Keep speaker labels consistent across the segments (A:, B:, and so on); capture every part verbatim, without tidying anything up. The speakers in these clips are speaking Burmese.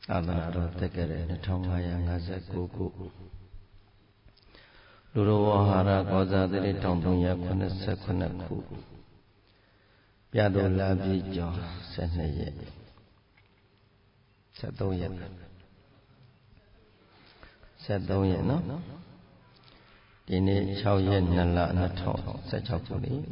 A: သာသနာတော်တက်ခဲ့တဲ့နှစ်ထောင်ငါးရာငါးဆယ်ကိုခုလူတော်ဝဟာရကောဇာတိတစ်ထောင်သုံးရာခုနှစ်ဆယ်ခုနှစ်ခုပြတော်လာပြီကျော်ဆယ်နှစ်ရက်ဆယ်သုံးရက်ဆယ်သုံးရက်နော်ဒီနေ့၆ရက်နှစ်လနှစ်ထောင်ဆယ်ခြောက်ခုနှစ်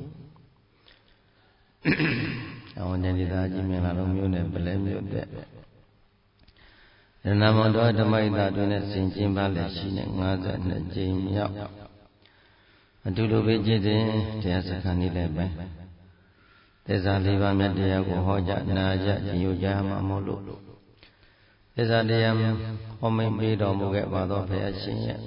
A: အောင်တဲ့ဒီသားကြီးမင်္ဂလာတော်မျိုးနဲ့ပလဲမျိုးတဲ့ရဏမောင်တော်ဓမ္မိတာတွင်နဲ့ဆင်ကျင်းပါလက်ရှိနဲ့၅၂ကြိမ်မြောက်အတူတူပဲကြည်စဉ်တရားစခန်းนี้လည်းပဲသစ္စာလေးပါးမြတ်တရားကိုဟောကြားနာကြားကြည်ညိုကြမှာမို့လို့သစ္စာတရားဟောမိန်ပေးတော်မူခဲ့ပါသောဘုရားရှင်ရဲ့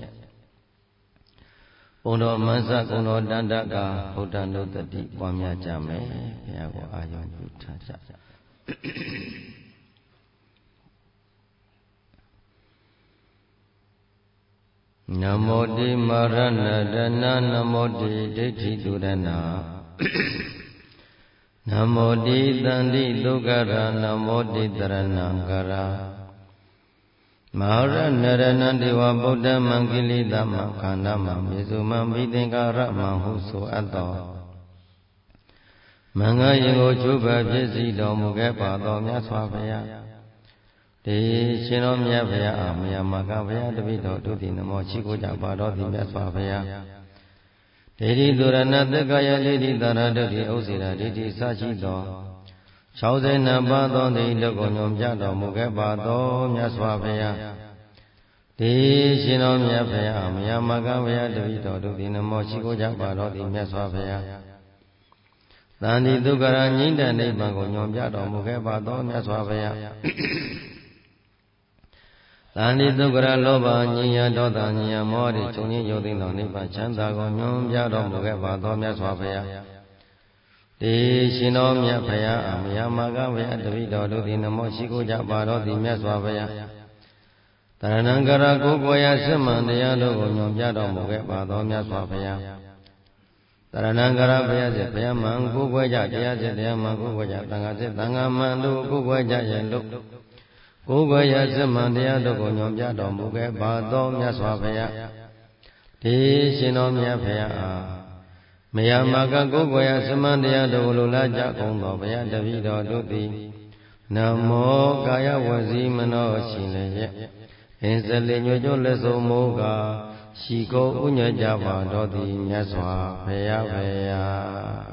A: ဘုံတော်မဆကုံတော်တန်တကဗုဒ္ဓနုတ္တိပွားများကြမယ်ဘုရားကိုအာရုံပြုထားကြနမောတိမရဏတနာနမောတိဒိဋ္ဌိတုရဏနမောတိတန္တိဒုက္ခရနမောတိတရဏံကရာမဟာရဏရဏံဒေဝဗုဒ္ဓမံကိလေသာမခန္ဓာမံမေစုမံဘိသင်္ကာရမံဟုဆိုအပ်သောမင်္ဂရင်ကိုကျုပ်ပဖြစ်စီတော်မူခဲ့ပါသောမြတ်စွာဘုရားဒီရှင်တော်မြတ်ဘုရားအာမယမကဘုရားတပိတော်ဒုတိနမောရှိခိုးကြပါတော်သည်မြတ်စွာဘုရားဒေဒီသူရဏသက္ကယဒေဒီသာရဒုတိဥစ္စေရာဒေဒီစရှိသော၆၀နှစ်ပါးသောဒီတုကုံညွန်ပြတော်မူခဲ့ပါသောမြတ်စွာဘုရားဒီရှင်တော်မြတ်ဘုရားအာမယမကဘုရားတပိတော်ဒုတိနမောရှိခိုးကြပါတော်သည်မြတ်စွာဘုရားသန္တိဒုက္ခရာငြိမ့်တဲ့နိဗ္ဗာန်ကိုညွန်ပြတော်မူခဲ့ပါသောမြတ်စွာဘုရားသန္တိဒုက္ခရာလောဘညဉ့်ရဒေါသညဉ့်ရမောဟချုပ်ငြိမ်းရုပ်သိမ်းသောနိဗ္ဗာန်ချမ်းသာကိုညွန်ပြတော်မူခဲ့ပါသောမြတ်စွာဘုရားဒီရှင်တော်မြတ်ဘုရားအာမယမကဘုရားတပိတော်တို့သည်နမောရှိခိုးကြပါတော်သည်မြတ်စွာဘုရားတရဏံကရာကိုကိုရစစ်မှန်တရားတို့ကိုညွန်ပြတော်မူခဲ့ပါသောမြတ်စွာဘုရားတရဏံကရာဘုရားစေဘုရားမှန်ကိုကိုကြတရားစေတရားမှန်ကိုကိုကြသံဃာစေသံဃာမှန်တို့ကိုကိုကြရဲ့လို့ကိုယ်ကိုယ်ရစစ်မှန်တရားတို့ကိုညွန်ပြတော်မူခဲ့ပါသောမြတ်စွာဘုရားဒီရှင်တော်မြတ်ဘုရားအားမယမကကိုယ်ကိုယ်ရစစ်မှန်တရားတို့ကိုလိုလားကြကုန်သောဘုရားတပည့်တော်တို့သည်နမောကာယဝစီမနောရှင်လည်းရဲ့အင်းစလေးညွှန်ကျွလက်စုံမိုးကရှိကိုဥညွှန်ကြပါတော်သည်မြတ်စွာဘုရားဘုရား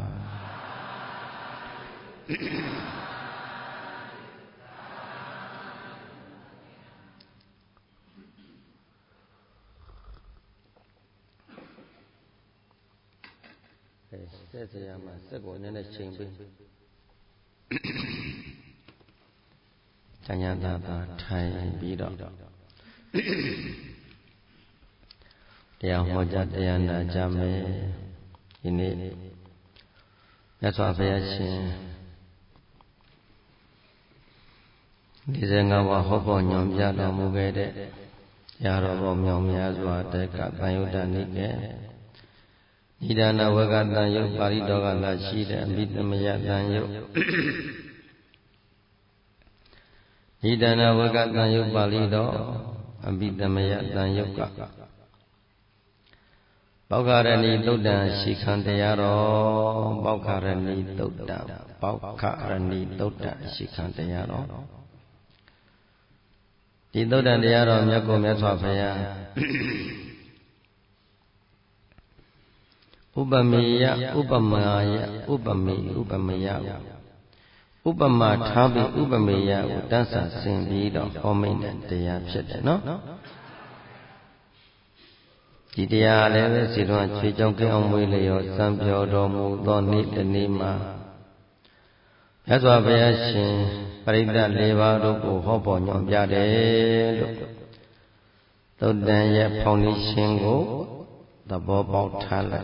A: ဆက်စရာမှာစက်ကိုနည်းနည်းချိန်ပေးဉာဏ်ဉာဏ်သာသာထိုင်ပြီးတော့တရားဟောကြားတရားနာကြမယ်ဒီနေ့မြတ်စွာဘုရားရှင်၄၅ပါးဟောပေါ်ညွန်ပြတော်မူခဲ့တဲ့ရာတော်ဘောမြောင်များစွာတက်ကသံယုတ္တနိကေဣဒနာဝကတံယုတ်ပါဠိတော်ကလာရှိတဲ့အဘိသမယတံယုတ်ဣဒနာဝကတံယုတ်ပါဠိတော်အဘိသမယတံယုတ်ကပောက္ခရဏီသုတ်တံရှိခံတရားတော်ပောက္ခရဏီသုတ်တံပောက္ခရဏီသုတ်တံရှိခံတရားတော်ဒီသုတ်တံတရားတော်မြတ်ကိုမြတ်စွာဘုရားဥပမေယဥပမာယဥပမေဥပမယဥပမာထားပြီးဥပမေယကိုတန်းဆာဆင်ပြီးတော့ဟောမိန်တဲ့တရားဖြစ်တယ်နော်ဒီတရားလည်းပဲစီတော်ချွေကြောင့်ကင်းအောင်မွေးလျော်စံပြောတော်မူသောနေ့တနေ့မှာမြတ်စွာဘုရားရှင်ပရိသတ်၄ပါးတို့ကိုဟောပေါ်ညွှန်ပြတယ်လို့သုတ်တန်ရဲ့ဖောင်ဒေးရှင်းကိုသဘောပေါက်ထားလိုက်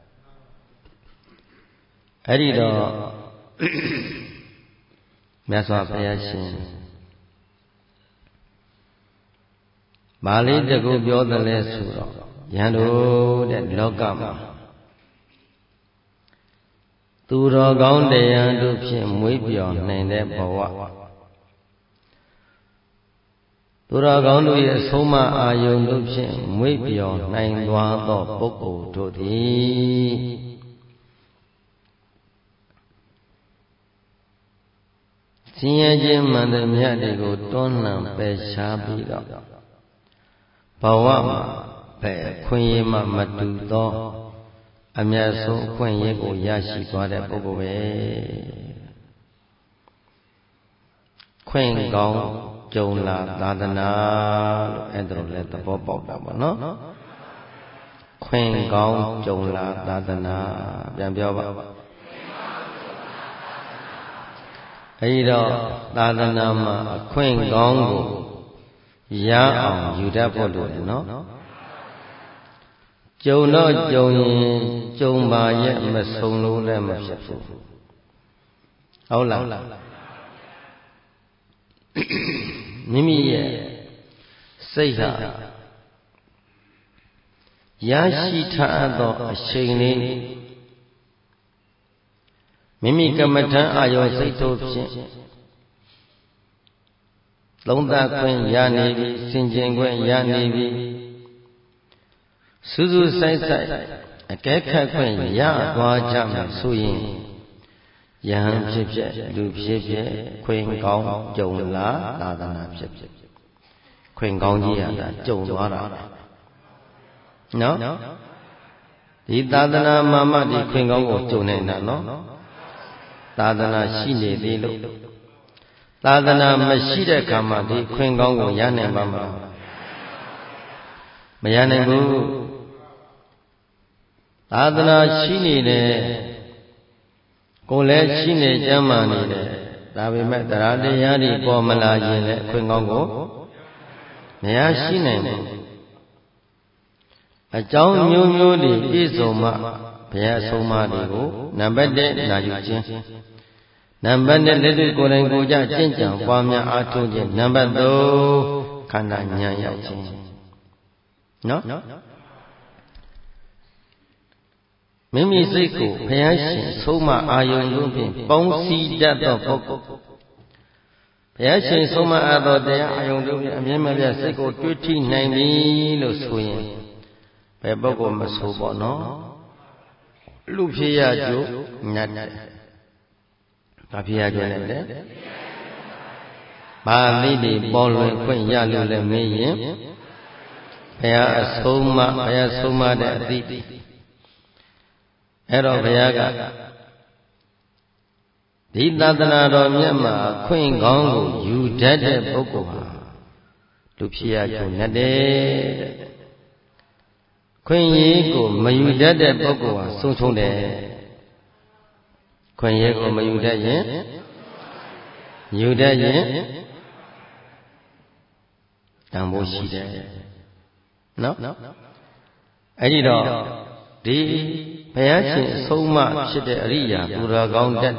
A: အဲ့ဒီတော့မြတ်စွာဘုရားရှင်ဗာလိတကူပြောတယ်လဲဆိုတော့ယန္တုတဲ့လောကမှာသူတော်ကောင်းတရားတို့ဖြင့်မွေးပြော်နိုင်တဲ့ဘဝရာကောင်းတို့ရဲ့ဆုံးမအာယုန်တို့ဖြင့်မွေ့ပျော်နိုင်သွားသောပုဂ္ဂိုလ်တို့သည်ဆင်းရဲခြင်းမှန်သမျှတွေကိုတွန်းလှန်ပယ်ရှားပြီးတော့ဘဝမှာပဲခွင့်ရမှမတူသောအမြတ်ဆုံးအခွင့်အရေးကိုရရှိသွားတဲ့ပုဂ္ဂိုလ်ပဲခွင့်ကောင်းကြုံလာသာသနာလို့အဲ့ဒါလည်းသဘောပေါက်တာပေါ့နော်ခွင့်ကောင်းကြုံလာသာသနာပြန်ပြောပါအဲ့တော့သာသနာမှာအခွင့်ကောင်းကိုရအောင်ယူတတ်ဖို့လိုတယ်နော်ကြုံတော့ကြုံရင်ကြုံပါရဲ့မဆုံးလို့လည်းမဖြစ်ဘူးဟုတ်လားမိမိရဲ့စိတ်ဟာရရှိထားသောအချိန်လေးမိမိကမ္မထံအာယောစိတ်တို့ဖြင့်သုံးသပ်ခွင့်ရနေပြီစင်ကြင်ခွင့်ရနေပြီစူးစူးဆိုင်ဆိုင်အကဲခတ်ခွင့်ရသွားကြမှာဆိုရင်ယဟန်ဖြစ်ဖြစ်လူဖြစ်ဖြစ်ခွင့်ကောင်းကြုံလာသာသနာဖြစ်ဖြစ်ခွင့်ကောင်းကြီးရတာကြုံသွားတာနော်ဒီသာသနာမှာမှဒီခွင့်ကောင်းကိုကြုံနေတာနော်သာသနာရှိနေသေးလို့သာသနာမရှိတဲ့အခါမှာဒီခွင့်ကောင်းကိုရနိုင်ပါမလားမရနိုင်ဘူးသာသနာရှိနေတယ်ကိုယ်လည်းရှိနေကြမှနေတယ်ဒါပေမဲ့တရားတရားတွေပေါ်မလာခြင်းလည်းခွင့်ကောင်းကိုမရရှိနိုင်ဘူးအကြောင်းမျိုးမျိုးတွေပြည့်စုံမှဘုရားဆုံးမတွေကိုနံပါတ်တစ်နာယူခြင်းနံပါတ်နှစ်လက်တွေ့ကိုယ်တိုင်ကိုယ်ကြကျင့်ကြံပွားများအားထုတ်ခြင်းနံပါတ်သုံးခန္ဓာဉာဏ်ရခြင်းနော်မိမိစိတ်ကိုဘုရားရှင်ဆုံးမအာယုန်တို့ဖြင့်ပေါင်းစည်းတတ်သောပုဂ္ဂိုလ်ဘုရားရှင်ဆုံးမအပ်သောတရားအာယုန်တို့ဖြင့်အမြဲမပြတ်စိတ်ကိုတွေးထိနိုင်ပြီလို့ဆိုရင်ဘယ်ပုဂ္ဂိုလ်မဆိုပေါ့နော်လူဖြစ်ရကြို့ညတ်တယ်ဘာဖြစ်ရကြို့လဲလေဘာသိတွေပေါ်လွင်ခွင့်ရလို့လည်းမေးရင်ဘုရားအဆုံးမဘုရားဆုံးမတဲ့အသည့်အဲ့တော့ဘုရားကဒီသာသနာတော်မြတ်မှာခွင့်ကောင်းကိုယူတတ်တဲ့ပုဂ္ဂိုလ်ဟာလူဖြစ်ရကြုံနဲ့တဲ့ခွင့်ရေးကိုမယူတတ်တဲ့ပုဂ္ဂိုလ်ဟာဆုံးရှုံးတယ်ခွင့်ရေးကိုမယူတတ်ရင်ယူတတ်ရင်တန်ဖိုးရှိတယ်နော်အဲ့ဒီတော့ဒီဘုရားရှင်အဆုံးအမဖြစ်တဲ့အရိယာသူတော်ကောင်းတတ်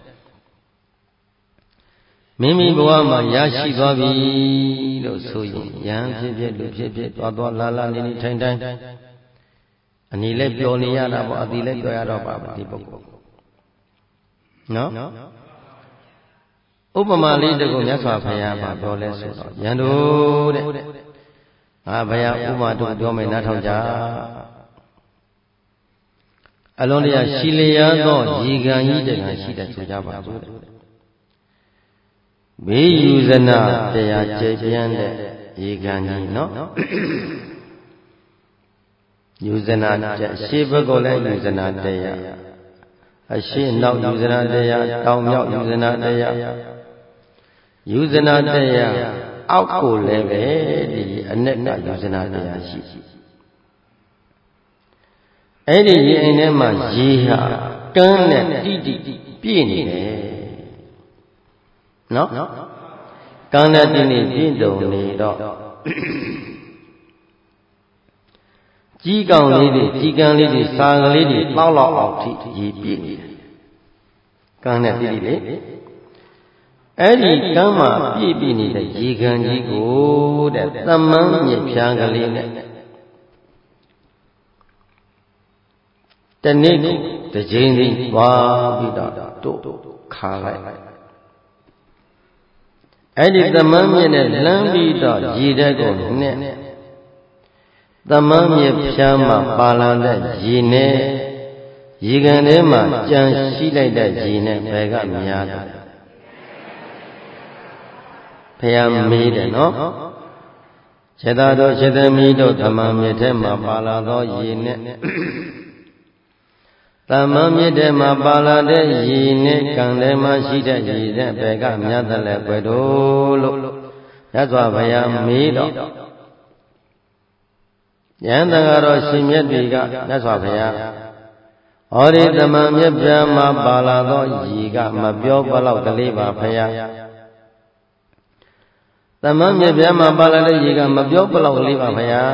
A: မိမိဘဝမှာရရှိသွားပြီလို့ဆိုရင်ယဟန်ဖြစ်ဖြစ်လူဖြစ်ဖြစ်သွားသွားလာလာနေနေထိုင်ထိုင်အနည်းလည်းပျော်နေရတာပေါ့အတိလည်းပျော်ရတော့ပါဒီပုဂ္ဂိုလ်နော်ဥပမာလေးတကူမြတ်စွာဘုရားမှာပြောလဲဆိုတော့ယန္တုတဲ့ငါဘုရားဥပမာတို့ပြောမယ်နားထောင်ကြအလုံးတရားရှိလျားသောရေကန်ကြီးတကရှိတဲ့ဆိုကြပါစို့ဘေးယူဇနာတရားကျဲပြန်းတဲ့ရေကန်ကြီးနော်ယူဇနာတဲ့အရှိဘက်ကလည်းယူဇနာတရားအရှိနောက်ယူဇနာတရားတောင်မြောက်ယူဇနာတရားယူဇနာတရားအောက်ကိုလည်းပဲဒီအနက်ကယူဇနာတရားရှိအဲ့ဒီရေအိမ်ထဲမှာရေဟာကန်းနဲ့တိတိပြည့်နေတယ်နော်ကန်းနဲ့တိတိပြည့်တုံနေတော့ကြီးကောင်လေးတွေကြီးကန်းလေးတွေစာကလေးတွေတောက်လောက်အောင်ထိရေပြည့်နေတယ်ကန်းနဲ့တိတိလေအဲ့ဒီကမ်းမှာပြည့်ပြည့်နေတဲ့ရေကန်ကြီးကိုတဲ့သမန်းမြစ်ဖြားကလေးနဲ့တနေ့ကိုတစ်ချိန်စီသွားပြီးတော့တို့ခါလိုက်အဲ့ဒီသမန်းမြစ်နဲ့လမ်းပြီးတော့ရည်တဲ့ကိုနဲ့သမန်းမြစ်ဖြားမှာပါလာတဲ့ရည်နဲ့ရေကန်ထဲမှာကြံရှိလိုက်တဲ့ရည်နဲ့ဘယ်ကများတယ်ဘုရားမေးတယ်နော်ခြေသားတို့ခြေသမီးတို့သမန်းမြစ်ထဲမှာပါလာသောရည်နဲ့သမန်းမြစ်ထဲမှာပါလာတဲ့ရည်နဲ့ကံထဲမှာရှိတဲ့ရည်နဲ့ဘယ်ကများတယ်လဲကွယ်တို့လို့မြတ်စွာဘုရားမေးတော့ယန္တကတော့ရှင်မြတ်တွေကမြတ်စွာဘုရားဟောဒီသမန်းမြစ်ပြမှာပါလာသောရည်ကမပြောဘလောက်ကလေးပါဘုရားသမန်းမြစ်ပြမှာပါလာတဲ့ရည်ကမပြောဘလောက်ကလေးပါဘုရား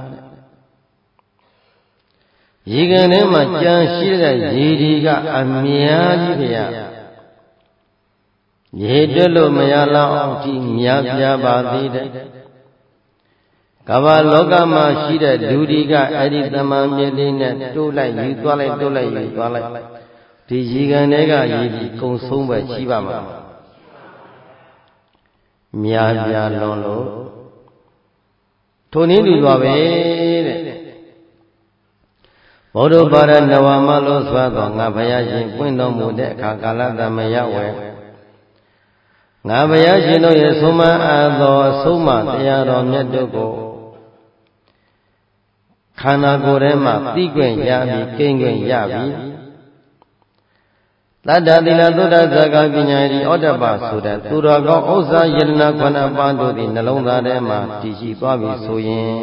A: ရေကန်ထဲမှာကြံရှိတဲ့ရေဒီကအများကြီးဗျာရေတွက်လို့မရလောက်အောင်ဒီများပြားပါသေးတယ်ကမ္ဘာလောကမှာရှိတဲ့လူတွေကအဲ့ဒီသမန်းမြစ်လေးနဲ့တိုးလိုက်ယူသွားလိုက်တိုးလိုက်ယူသွားလိုက်ဒီရေကန်တွေကရေဒီကုံဆုံးပဲရှိပါမှာများပြားလွန်လို့ထိုနည်းတူသွားပဲတဲ့ဘုဒ္ဓဘာသာနဝမလို့ဆိုတော့ငါဘုရားရှင်ပွင့်တော်မူတဲ့အခါကာလသမယဝဲငါဘုရားရှင်တို့ရဲ့ဆုံးမအားသောဆုံးမတရားတော်မြတ်တို့ကိုခန္ဓာကိုယ်ထဲမှာသိခွင့်ရပြီးကိန်းခွင့်ရပြီးတတ္တသီလသုဒ္ဓဇဂပညာဤဩတ္တပဆိုတဲ့သူတော်ကောင်းဥစ္စာယတနာခုနှစ်ပါးတို့သည်နှလုံးသားထဲမှာတည်ရှိသွားပြီဆိုရင်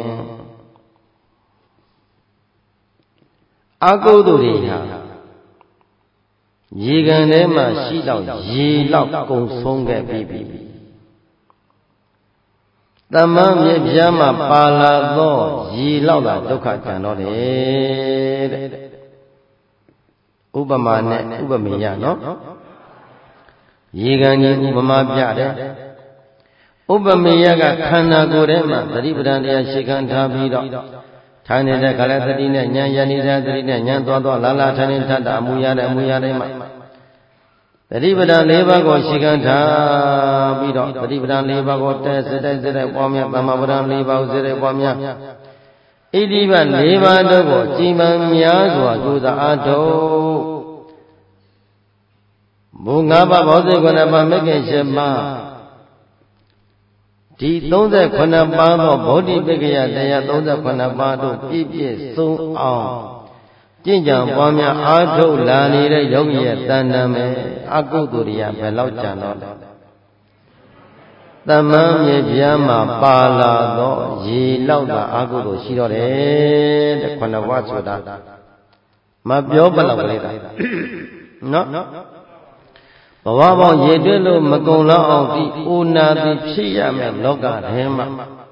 A: အကုသိုလ်တွေဟာရေကန်ထဲမှာရှိတော့ရေလောက်ကုံဆုံးခဲ့ပြီသမန်းမြစ်ပြားမှာပါလာသောရေလောက်သာဒုက္ခကံတော့တယ်တဲ့ဥပမာနဲ့ဥပမေယနော်ရေကန်ကြီးဥပမာပြတယ်ဥပမေယကခန္ဓာကိုယ်ထဲမှာသတိပဋ္ဌာန်တရားရှေ့ခံထားပြီးတော့ထိုင်နေတဲ့ကလည်းသတိနဲ့ဉာဏ်ရနေတဲ့သတိနဲ့ဉာဏ်သွားသွားလာလာထိုင်နေတတ်တာအမူအရာနဲ့အမူအရာတိုင်းမှာသတိပဋ္ဌာန်၄ပါးကိုရှေ့ခံထားပြီးတော့သတိပဋ္ဌာန်၄ပါးကိုတဲစတဲ့စတဲ့ပွားများသမ္မာပဋ္ဌာန်၄ပါးကိုစတဲ့ပွားများဣတိပ၄ပါးတို့ကိုကြည်မှန်များစွာကြိုးစားအားထုတ်ဘု၅ပါးဘောဇိကုဏပါမဂ္ဂင်၈ပါးဒီသုံး十ခုပါးသောဗောဓိပက္ခယတရားသုံး十ခုပါးတို့ပြည့်ပြည့်စုံအောင်ကျင့်ကြံပွားများအားထုတ်လာနေတဲ့ယောဂီရဲ့တဏ္ဍာမယ်အကုသိုလ်တွေကဘယ်လောက်ကြံတော့လဲသမန်းမြေပြားမှာပါလာသောရေလောက်သာအကုသိုလ်ရှိတော့တယ်တဲ့ခုနဘဝဆိုတာမပြောဘလောက်ကလေးတာနော်ဘဝပေါင်းရည်တွဲလို့မကုံလောက်အောင်ဒီအိုနာတိဖြစ်ရမယ်လောကထဲမှာ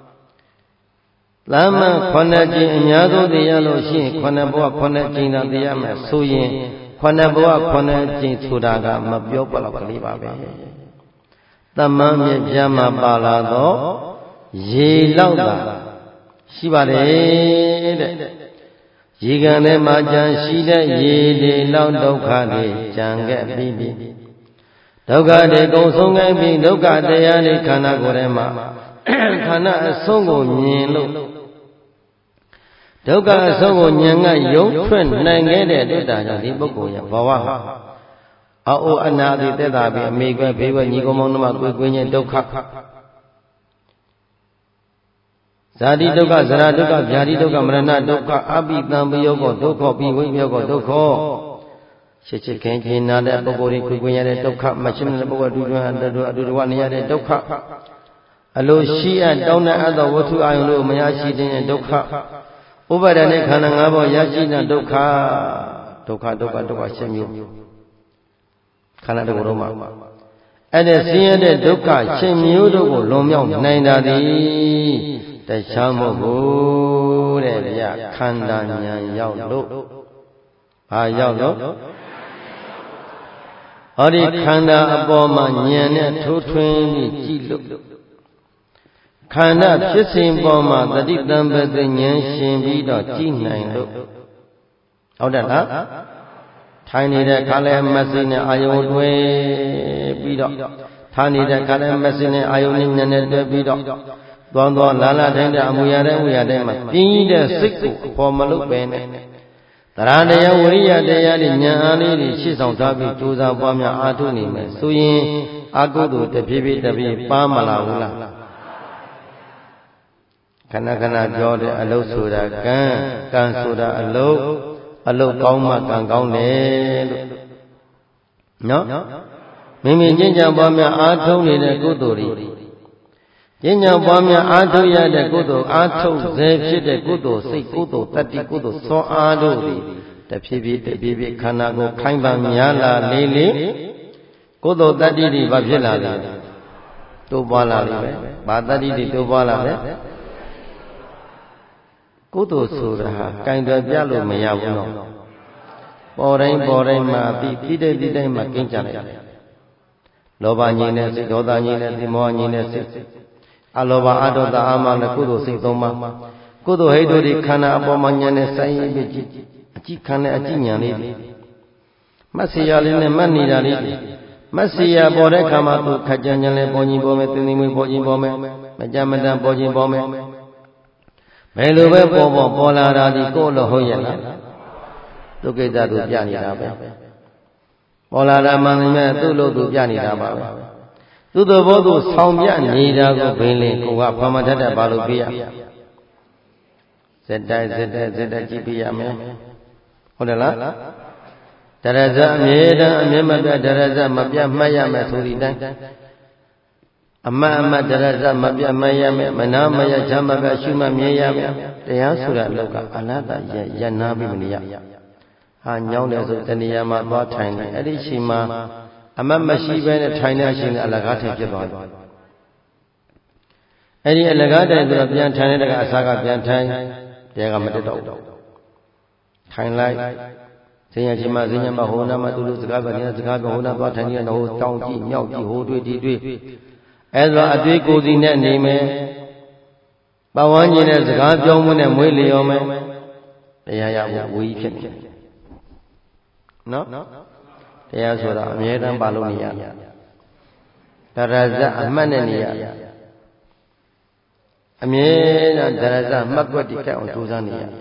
A: သမန်းခုနှစ်ကျင်အများဆုံးတရားလို့ရှိရင်ခုနှစ်ဘဝခုနှစ်ကျင်သာတရားမယ်ဆိုရင်ခုနှစ်ဘဝခုနှစ်ကျင်ဆိုတာကမပြောဘလောက်ကလေးပါပဲသမန်းမြစ်ပြားမှာပါလာတော့ရေလောက်သာရှိပါတယ်တဲ့ရေကန်ထဲမှာကြံရှိတဲ့ရေတွေလောက်ဒုက္ခတွေကြံခဲ့ပြီးပြီဒုက္ခတွေကုန်ဆုံးခဲ့ပြီးဒုက္ခတရားတွေခန္ဓာကိုယ်ထဲမှာခန္ဓာအဆုံးကိုမြင်လို့ဒုက္ခအဆုံးကိုဉာဏ်ကယုံထွက်နိုင်ခဲ့တဲ့တွေ့တာကြောင့်ဒီပုဂ္ဂိုလ်ရဲ့ဘဝဟာအောအိုအနာတိသက်သာပြီးအမိကွယ်ဘေးဝဲညီကောင်မောင်နှမကိုယ်ကိုယ်ချင်းဒုက္ခဇာတိဒုက္ခဇရာဒုက္ခဗျာတိဒုက္ခမရဏဒုက္ခအပိတံပယောကောဒုက္ခပြီးဝိမြောကောဒုက္ခချစ်ချစ်ခင်ခင်နာတဲ့ပုဂ္ဂိုလ်တွေကိုယ်ကိုယ်ရတဲ့ဒုက္ခမချစ်တဲ့ပုဂ္ဂိုလ်အတူတူအတူတူနေရတဲ့ဒုက္ခအလိုရှိအပ်တောင်းတဲ့အပ်သောဝတ္ထုအာယုံတို့မရရှိတဲ့ဒုက္ခဥပါဒณะခန္ဓာ၅ပါးရရှိတဲ့ဒုက္ခဒုက္ခဒုက္ခဒုက္ခရှင်းမျိုးခန္ဓာတစ်ခုလုံးမှာအဲ့ဒါဆင်းရဲတဲ့ဒုက္ခရှင်းမျိုးတို့ကိုလွန်မြောက်နိုင်တာသည်တခြားမဟုတ်ဘူးတဲ့ဗျခန္ဓာဉာဏ်ရောက်လို့ဘာရောက်လို့ဟောဒီခန္ဓာအပေါ်မှာဉာဏ်နဲ့ထိုးထွင်းပြီးကြည့်လို့ခန္ဓာဖြစ်စဉ်ပေါ်မှာတတိတံပတဉာဏ်ရှင်ပြီးတော့ကြည့်နိုင်လို့ဟုတ်တယ်လားထိုင်နေတဲ့ခါလဲမစိနဲ့အာယုံတွဲပြီးတော့ထားနေတဲ့ခါတိုင်းမစင်းနဲ့အာယုန်နဲ့ဉာဏ်နဲ့တွဲပြီးတော့သွားသွားလာလာတိုင်းတဲ့အမူအရာတိုင်းအမူအရာတိုင်းမှာပြင်းတဲ့စိတ်ကိုအပေါ်မလုပ်ပဲနဲ့တရားတရားဝိရိယတရားတွေဉာဏ်အားလေးတွေရှေ့ဆောင်ထားပြီးကြိုးစားပွားများအားထုတ်နေမယ်ဆိုရင်အကုသိုလ်တဖြည်းဖြည်းတဖြည်းပါမလာဘူးလားခဏခဏပြောတဲ့အလုတ်ဆိုတာကံကံဆိုတာအလုတ်အလုတ်ကောင်းမှကံကောင်းတယ်လို့နော်မိမိကျင့်ကြံပွားများအားထုတ်နေတဲ့ကုသိုလ်တွေကျင့်ကြံပွားများအားထုတ်ရတဲ့ကုသိုလ်အားထုတ်စေဖြစ်တဲ့ကုသိုလ်စိတ်ကုသိုလ်တတ္တိကုသိုလ်စွမ်းအားတို့တွေတဖြည်းဖြည်းတဖြည်းဖြည်းခန္ဓာကိုယ်ခိုင်ပန်များလာလေလေကုသိုလ်တတ္တိတွေဘာဖြစ်လာလဲတိုးပွားလာလိမ့်မယ်ဘာတတ္တိတွေတိုးပွားလာလဲကုသိုလ်ဆိုတာဟာကံတွေပြလို့မရဘူးနော်ပေါ်တိုင်းပေါ်တိုင်းမှာပြီးပြီးတဲ့ပြီးတိုင်းမှာကင်းကြလိုက်လောဘငြိမ်းတဲ့စိတ်ဒေါသငြိမ်းတဲ့စိတ်မောဟငြိမ်းတဲ့စိတ်အလောဘအဒေါသအာမနဲ့ကုသိုလ်စိတ်သုံးပါးကုသိုလ်ဟိတ်တို့ဒီခန္ဓာအပေါ်မှာဉာဏ်နဲ့ဆိုင်ရင်ပြီးအကြည့်ခံတဲ့အကြည့်ဉာဏ်လေးတွေမတ်စီရလေးနဲ့မှတ်နေတာလေးတွေမတ်စီရပေါ်တဲ့ခါမှာသူခကြဉာဏ်လေးပေါ်ခြင်းပေါ်မယ်သင်္သိမွေပေါ်ခြင်းပေါ်မယ်မကြမတန်ပေါ်ခြင်းပေါ်မယ်ဘယ်လိုပဲပေါ်ပေါ်ပေါ်လာတာဒီကိုယ်လို့ဟုတ်ရဲ့လားဒုက္ခိတတို့ပြနေတာပဲပေါ်လာတာမှန်တယ်သူ့လို့သူပြနေတာပါပဲသူ့သောဘောသူဆောင်ပြနေတာကိုဘင်းလင်းကိုကဖမထက်တဲ့ဘာလို့ပြရစက်တိုက်စက်တိုက်စက်တိုက်ကြည့်ပြရမယ်ဟုတ်တယ်လားတရဇအမြဲတမ်းအမြဲမပြတ်တရဇမပြတ်မှတ်ရမယ်ဆိုဒီတိုင်းအမတ်အမတ်တရဇမပြတ်မှတ်ရမယ်မနာမရချမ်းမပြတ်ရှုမှတ်မြင်ရမယ်တရားဆိုတဲ့လောကအလတ်တရရနာပြီးမနေရဟာညောင်းတယ်ဆိုတဏှာမှာသွားထိုင်တယ်အဲ့ဒီချိန်မှာအမတ်မရှိဘဲနဲ့ထိုင်တဲ့အချိန်ကအလကားထိုင်ဖြစ်သွားတယ်အဲ့ဒီအလကားတိုင်ဆိုတော့ပြန်ထိုင်တဲ့ကအစားကပြန်ထိုင်တရားကမတက်တော့ဘူးထိုင်လိုက်ဇင်ရချိန်မှာဇင်ရမှာဟိုနာမှာသူတို့စကားပြောနေစကားပြောဟိုနာသွားထိုင်နေတဲ့ဟိုတောင်းကြည့်မြောက်ကြည့်ဟိုတွေ့ဒီတွေ့အဲ့ဒါအတွေ့ကိုယ်စီနဲ့နေမယ်ပဝန်းကျင်တဲ့စကားပြောမှုနဲ့မွေးလျော်မယ်တရားရဖို့ဝီးဖြစ်နေတယ်နော်တရားဆိုတာအမြဲတမ်းပါလို့နေရတရဇအမှတ်နဲ့နေရအမြဲတမ်းတရဇမှတ်ွက်တိကိုက်အောင်ကြိုးစားနေရ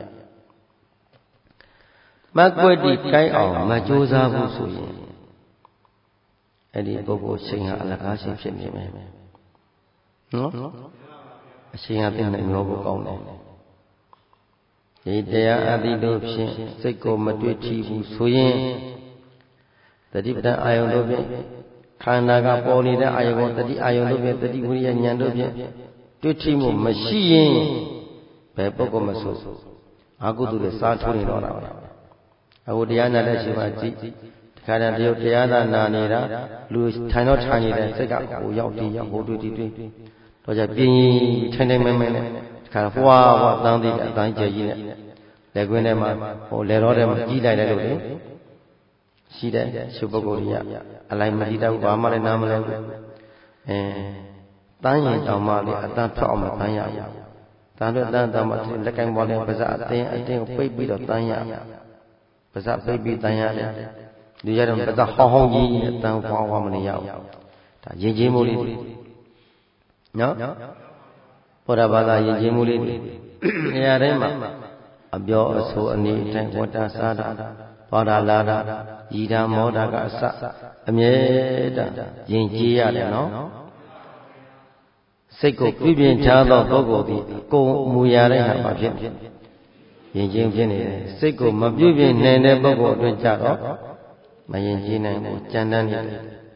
A: မှတ်ွက်တိကိုက်အောင်မကြိုးစားဘူးဆိုရင်အဲ့ဒီပုဂ္ဂိုလ်ချိန်ဟာအလကားချိန်ဖြစ်နေမယ်နော်အချိန်ဟာသိနေမျောဖို့ကောင်းတယ်ဒီတရားအတိတို့ဖြင့်စိတ်ကိုမတွေ့ထီဘူးဆိုရင်တတိပဒအာယုန်တို့ဖြင့်ခန္ဓာကပေါ်နေတဲ့အာယုန်ကိုတတိအာယုန်တို့ဖြင့်တတိဝိရိယဉာဏ်တို့ဖြင့်တွေ့ထီမှုမရှိရင်ဘယ်ပုဂ္ဂိုလ်မဆိုအကုသိုလ်တွေစားထိုးနေတော့တာပဲအခုတရားနာတဲ့ချိန်မှာကြည့်တခါတည်းတရုတ်တရားသာနာနေတာလူထိုင်တော့ထိုင်နေတဲ့စိတ်ကဟိုရောက်ဒီရောက်ဟိုတွေ့ဒီတွေ့တော့ကြပြင်းထိုင်ထိုင်မဲမဲနဲ့ခါဖွာဖွာတန်းသေးတဲ့အတိုင်းကျကြီးနဲ့လက်ကွင်းထဲမှာဟိုလက်တော်ထဲမှာကြီးလိုက်တယ်လို့လေရှိတဲ့ရှုပုဂ္ဂိုလ်ကြီးကအလိုက်မတိတော့ဘာမှလည်းနားမလဲဘူးအဲတန်းရင်တောင်မှလေအတန်းထွက်အောင်မတန်းရဘူးတန်းတော့တန်းတောင်မှလက်ကင်ပေါ်နဲ့ပါးစပ်အတင်းအတင်းကိုပိတ်ပြီးတော့တန်းရပါးစပ်ပိတ်ပြီးတန်းရတယ်ဒီရတော့ပါးစပ်ဟောင်းဟောင်းကြီးနဲ့တန်းဖွာဖွာမနေရဘူးဒါရင်ချင်းမိုးလေးနော်ဘုရားဘာသာယဉ်ကျေးမှုလေးတွေနေရာတိုင်းမှာအပြောအဆိုအနေအထိုင်ဝတ္တစားတာသွားတာလာတာရည်တာမောတာကအစအမြဲတမ်းယဉ်ကျေးရတယ်နော်စိတ်ကိုပြုပြင်ထားသောပုဂ္ဂိုလ်သည်ကိုယ်မူရာတိုင်းဟာဘာဖြစ်ယဉ်ကျေးဖြစ်နေတယ်စိတ်ကိုမပြုပြင်နိုင်တဲ့ပုဂ္ဂိုလ်အတွက်ကြတော့မယဉ်ကျေးနိုင်ဘူးကြမ်းတမ်းနေတယ်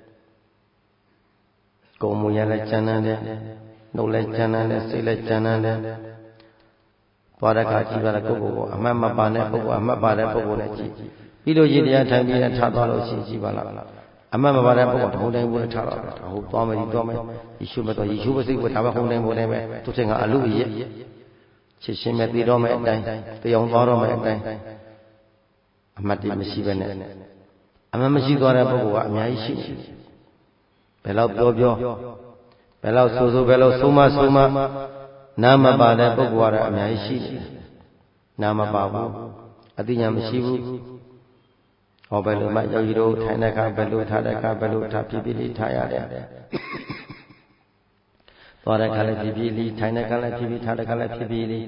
A: ကိုယ်မူရာလည်းကြမ်းတမ်းတယ်နှုတ်လည်းကြမ်းတမ်းတယ်စိတ်လည်းကြမ်းတမ်းတယ်သွားတဲ့အခါကြည့်ပါလားကိုယ့်ကိုယ်ကိုအမှတ်မပါတဲ့ပုဂ္ဂိုလ်အမှတ်ပါတဲ့ပုဂ္ဂိုလ်လည်းကြည့်ပြီးလို့ရည်တရားထိုင်ပြီးထားသွားလို့ရှိရင်ကြည့်ပါလားအမှတ်မပါတဲ့ပုဂ္ဂိုလ်တဟုန်တိုင်းဘုရားထားတော့တာဟုတ်သွားမယ်ဒီသွားမယ်ယေရှုမတော်ယေရှုမစိတ်ကိုဒါပဲဟုန်တိုင်းဘုရားပဲသူစိတ်ကအလူရဲ့ချစ်ရှင်မဲ့တည်တော်မဲ့အတိုင်းတရားသွားတော်မဲ့အတိုင်းအမှတ်တည်းမရှိပဲနဲ့အမှတ်မရှိသွားတဲ့ပုဂ္ဂိုလ်ကအများကြီးရှိတယ်ဘယ်လောက်ပြောပြောဘယ်လောက်ဆိုဆိုဘယ်လောက်ဆုံးမဆုံးမနာမပါတဲ့ပုဂ္ဂိုလ်ကတော့အများကြီးရှိတယ်နာမပါဘူးအသိဉာဏ်မရှိဘူးဟောဘယ်လိုမှယောဂီတို့ထိုင်တဲ့အခါဘယ်လိုထားတဲ့အခါဘယ်လိုထားပြပြလေးထားရတယ်သွားတဲ့ခါလည်းဖြည်းဖြည်းလေးထိုင်တဲ့ခါလည်းဖြည်းဖြည်းထားတဲ့ခါလည်းဖြည်းဖြည်းလေး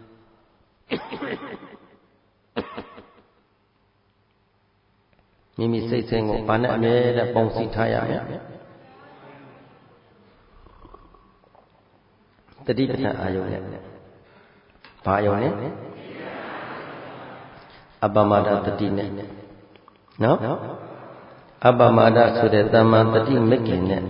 A: မိမိစိတ်ဆင်းကိုဘာနဲ့အမြဲတည်းပုံစီထားရမယ်တတိပဋ္ဌာန်အာယုန်နဲ့ဘာအာယုန်နဲ့အပ္ပမဒတတိနဲ့နော်အပ္ပမဒဆိုတဲ့သမ္မာတတိမဂ္ဂင်နဲ့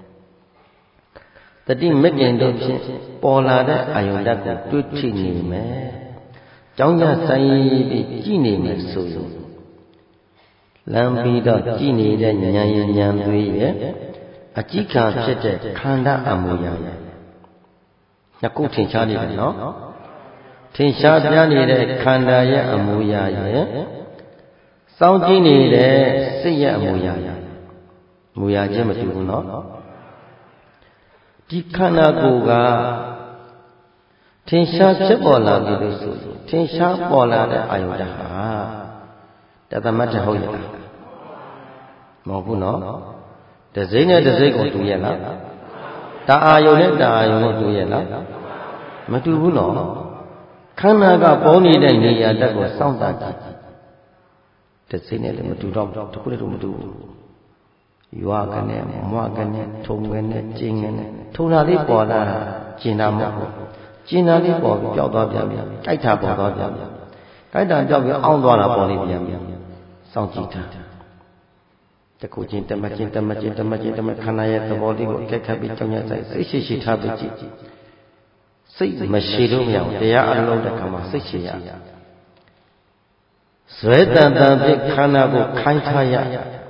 A: တတိမဂ္ဂင်တို့ဖြင့်ပေါ်လာတဲ့အာယုန်ဓာတ်ကိုတွေ့ထိနေမယ်။ကြောင်းကြဆိုင်ပြီးကြည့်နေမယ်ဆိုရင်လမ်းပြီးတော့ကြည့်နေတဲ့ဉာဏ်ရည်ဉာဏ်သွေးရဲ့အကြည့်ခံဖြစ်တဲ့ခန္ဓာအမူအရာရဲ့နှစ်ခုထင်ရှားနေတယ်နော်။ထင်ရှားပြနေတဲ့ခန္ဓာရဲ့အမူအရာရဲ့စောင့်ကြည့်နေတဲ့စိတ်ရဲ့အမူအရာရဲ့မူအရာချင်းမတူဘူးနော်။ဒီခန္ဓာကိုယ်ကထင်ရှားဖြစ်ပေါ်လာပြီလို့ဆိုရင်ထင်ရှားပေါ်လာတဲ့အာယုဓာတ်ဟာတသမတ်တဟုတ်ရဲ့လားမဟုတ်ဘူးနော်တစိမ့်နဲ့တစိမ့်ကိုတူရဲ့လားတအာယုနဲ့တအာယုကိုတူရဲ့လားမတူဘူးနော်ခန္ဓာကပေါ်နေတဲ့နေရာတက်ကိုစောင့်တာကြည့်တစိမ့်နဲ့လည်းမတူတော့တခုလည်းတော့မတူဘူးရွာကနေမွားကနေထုံကနေကျင်းကနေထုံတာလေးပေါ်လာတာကျင်တာမဟုတ်ဘူးကျင်တာလေးပေါ်ပြီးပျောက်သွားပြန်ပြန်ကြိုက်တာပေါ်သွားပြန်ပြန်ကြိုက်တာပျောက်ပြီးအောင်းသွားတာပေါ်လေးပြန်ပြန်စောင့်ကြည့်တာတခုချင်းတမချင်းတမချင်းတမချင်းတမခန္ဓာရဲ့သဘောလေးကိုအကဲခတ်ပြီးကြောင်းရဆိုင်စိတ်ရှိရှိထားပြီးကြည့်စိတ်မရှိလို့မရဘူးတရားအလုံးတဲ့ခါမှာစိတ်ရှိရဇွဲတန်တန်ဖြင့်ခန္ဓာကိုခိုင်းထားရ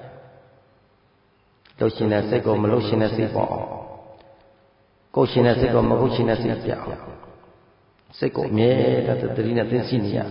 A: လှုပ်ရှင်တဲ့စိတ်ကိုမလှုပ်ရှင်တဲ့စိတ်ပေါ့ကိုယ်ရှင်တဲ့စိတ်ကိုမဟုတ်ရှင်တဲ့စိတ်ပြောင်းစိတ်ကိုအမြဲတမ်းသတိနဲ့သိသိနေရ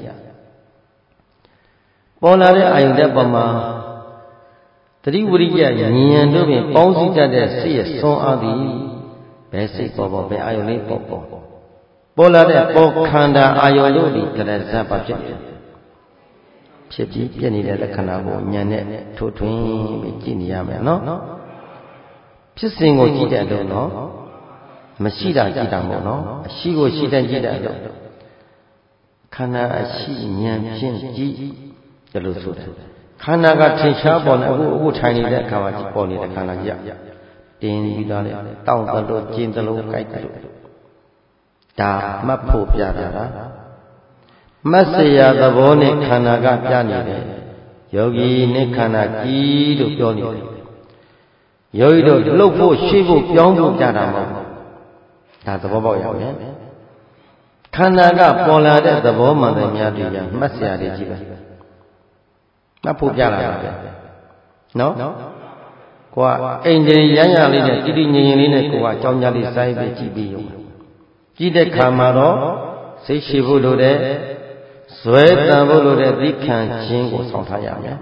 A: ပေါ်လာတဲ့အာယုန်တဲ့ပုံမှာသတိဝိရိယဉာဏ်တို့ဖြင့်ပေါင်းစည်းတတ်တဲ့စိတ်ရဲ့ဆွမ်းအားသည်ဘယ်စိတ်ပေါ်ပေါ်ဘယ်အာယုန်လေးပေါ်ပေါ်ပေါ်လာတဲ့ပေါ်ခန္ဓာအာယုန်တို့သည်ကရဇတ်ပါဖြစ်တယ်ဖြစ်ပြီးပြည့်နေတဲ့လက္ခဏာကိုဉာဏ်နဲ့ထိုးထွင်းပြီးကြည့်နေရမယ်နော်ဖြစ်စဉ်ကိုကြည့်တဲ့အလုံးနော်မရှိတာကြည့်တာမဟုတ်နော်အရှိကိုရှိတဲ့ကြည့်တဲ့အလုံးခန္ဓာအရှိဉာဏ်ဖြင့်ကြည့်တယ်လို့ဆိုတယ်ခန္ဓာကထင်ရှားပေါ်နေအခုအခုထိုင်နေတဲ့အခါမှာပေါ်နေတဲ့ခန္ဓာကြီးတင်းပြီးသားလေတောင့်တလို့ကျင်းတလို့ကြိုက်တယ်လို့ဒါမှတ်ဖို့ပြတာလားမတ်စရာသဘောနဲ့ခန္ဓာကပြနေတယ်ယောဂီနဲ့ခန္ဓာကြီးလို့ပြောနေတယ်ယောဂီတို့လှုပ်ဖို့ရှေ့ဖို့ပြောင်းဖို့ပြတာမဟုတ်ဒါသဘောပေါက်ရမယ်ခန္ဓာကပေါ်လာတဲ့သဘောမှန်တယ်များတွေ့ရမှတ်စရာတွေကြီးပဲမှတ်ဖို့ပြလာတာပဲနော်ကိုကအိမ်ကြီးရမ်းရလေးနဲ့တိတိငြိမ်ငြိမ်လေးနဲ့ကိုကအကြောင်းကြားလေးစိုင်းပြီးကြည့်ပြီးရုံကြည့်တဲ့ခါမှာတော့စိတ်ရှိဖို့လိုတဲ့ဇွဲတန်ဖို့လိုတဲ့သီးခံခြင်းကိုဆောင်ထားရမယ်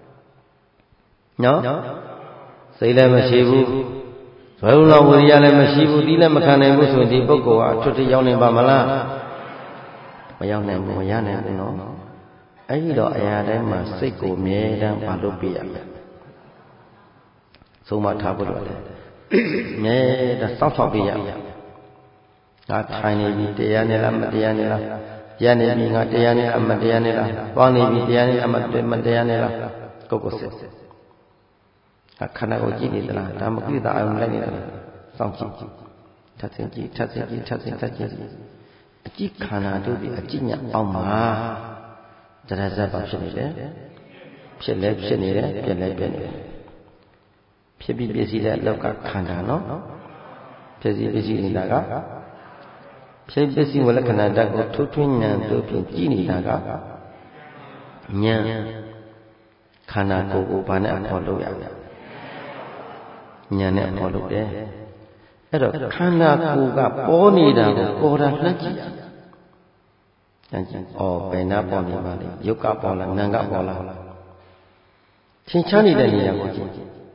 A: နော်စိတ်လည်းမရှိဘူးဇွဲလုံးဝိရိယလည်းမရှိဘူးသီးလည်းမခံနိုင်ဘူးဆိုရင်ဒီပုဂ္ဂိုလ်ဟာအထွတ်တရောက်နေပါမလားမရောက်နိုင်ဘူးမရနိုင်ဘူးနော်အဲ့ဒီတော့အရာတိုင်းမှာစိတ်ကိုအမြဲတမ်းမလုပ်ပြရမယ်ဆုံးမထားဖို့လိုတယ်အမြဲတမ်းစောင့်ရှောက်ပြရမယ်ငါထိုင်နေပြီတရားနဲ့လားမတရားနဲ့လားရနေပြီငါတရားနဲ့အမတရားနဲ့လားသွားနေပြီတရားနဲ့အမမတရားနဲ့လားကိုကိုစစ်ခန္ဓာကိုကြည့်နေသလားဒါမကိတာအယုံလိုက်နေတယ်စောင့်ကြည့်ထပ်ဆင်ကြည့်ထပ်ဆင်ကြည့်ထပ်ဆင်ထပ်ကြည့်အကြည့်ခန္ဓာတို့ဒီအကြည့်ညအောင်မှာတရဇတ်ပါဖြစ်နေတယ်ဖြစ်လဲဖြစ်နေတယ်ပြက်လဲပြက်နေတယ်ဖြစ်ပြီးပြည့်စည်တဲ့အလောက်ကခန္ဓာနော်ဖြစ်စီပြည့်စည်နေတာကဖြစ်ပစ္စည်းဝလက္ခဏာဓာတ်ကိုထိုးထွင်းဉာဏ်တို့ဖြင့်ကြည့်နေတာကဉာဏ်ခန္ဓာကိုယ်ကိုဘာနဲ့အခေါ်လို့ရလဲဉာဏ်နဲ့အခေါ်လို့တယ်အဲ့တော့ခန္ဓာကိုယ်ကပေါ်နေတာကိုပေါ်တာလှမ်းကြည့်ရဩဘယ်နာပေါ်နေပါလဲယုတ်ကပေါ်လားနာမ်ကပေါ်လားထင်ရှားနေတဲ့နေရာကိုကြည့်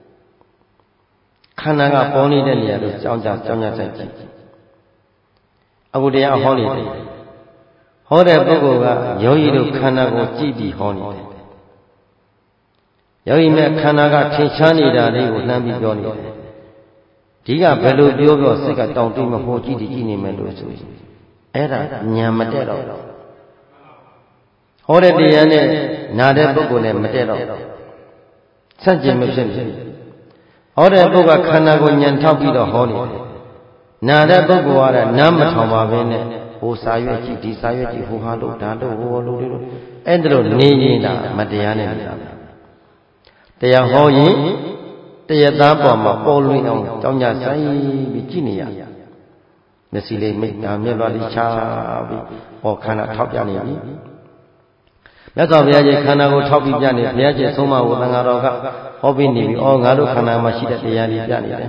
A: ခန္ဓာကပေါ်နေတဲ့နေရာကိုကြောင်းကြကြောင်းကြဆိုင်ကြည့်အခုတရားဟောနေတယ်ဟောတဲ့ပုဂ္ဂိုလ်ကယောဂီတို့ခန္ဓာကိုကြည့်ပြီးဟောနေတယ်ယောဂီမြတ်ခန္ဓာကထင်ရှားနေတာလေးကိုလှမ်းပြီးပြောနေတယ်ဒီကဘယ်လိုပြောပြောစိတ်ကတောင်တိတ်မဖို့ကြည့်တည်ကြည့်နေမယ်လို့ဆိုရင်အဲ့ဒါညာမတက်တော့ဟောတဲ့တရားနဲ့နာတဲ့ပုဂ္ဂိုလ်နဲ့မတက်တော့ဆန့်ကျင်မဖြစ်ဘူးဟောတဲ့ပုဂ္ဂိုလ်ခန္ဓာကိုညံထောက်ပြီးတော့ဟောနေတယ်နာတဲ့ပုဂ္ဂိုလ်ကတော့နားမထောင်ပါဘဲနဲ့ဟိုစာရွက်ကြည့်ဒီစာရွက်ကြည့်ဟိုဟာလို့ဒါလို့ဟိုလို့လို့အဲ့ဒါလို့နေနေတာမတရားနဲ့နေတာတရားဟောရင်တရားသားပေါ်မှာပေါ်လွင်အောင်ကြောင်းကြဆိုင်ပြီးကြည့်နေရမျက်စိလေးမိတ်တာမျက်လွှာလေးချပြီးဟောခန္ဓာထောက်ပြနေပြီမြတ်စွာဘုရားကြီးခန္ဓာကိုထောက်ပြီးပြနေဘုရားကြီးဆုံးမဝသံဃာတော်ကဟောပြီးနေပြီဩငါတို့ခန္ဓာမှာရှိတဲ့တရားလေးပြနေတယ်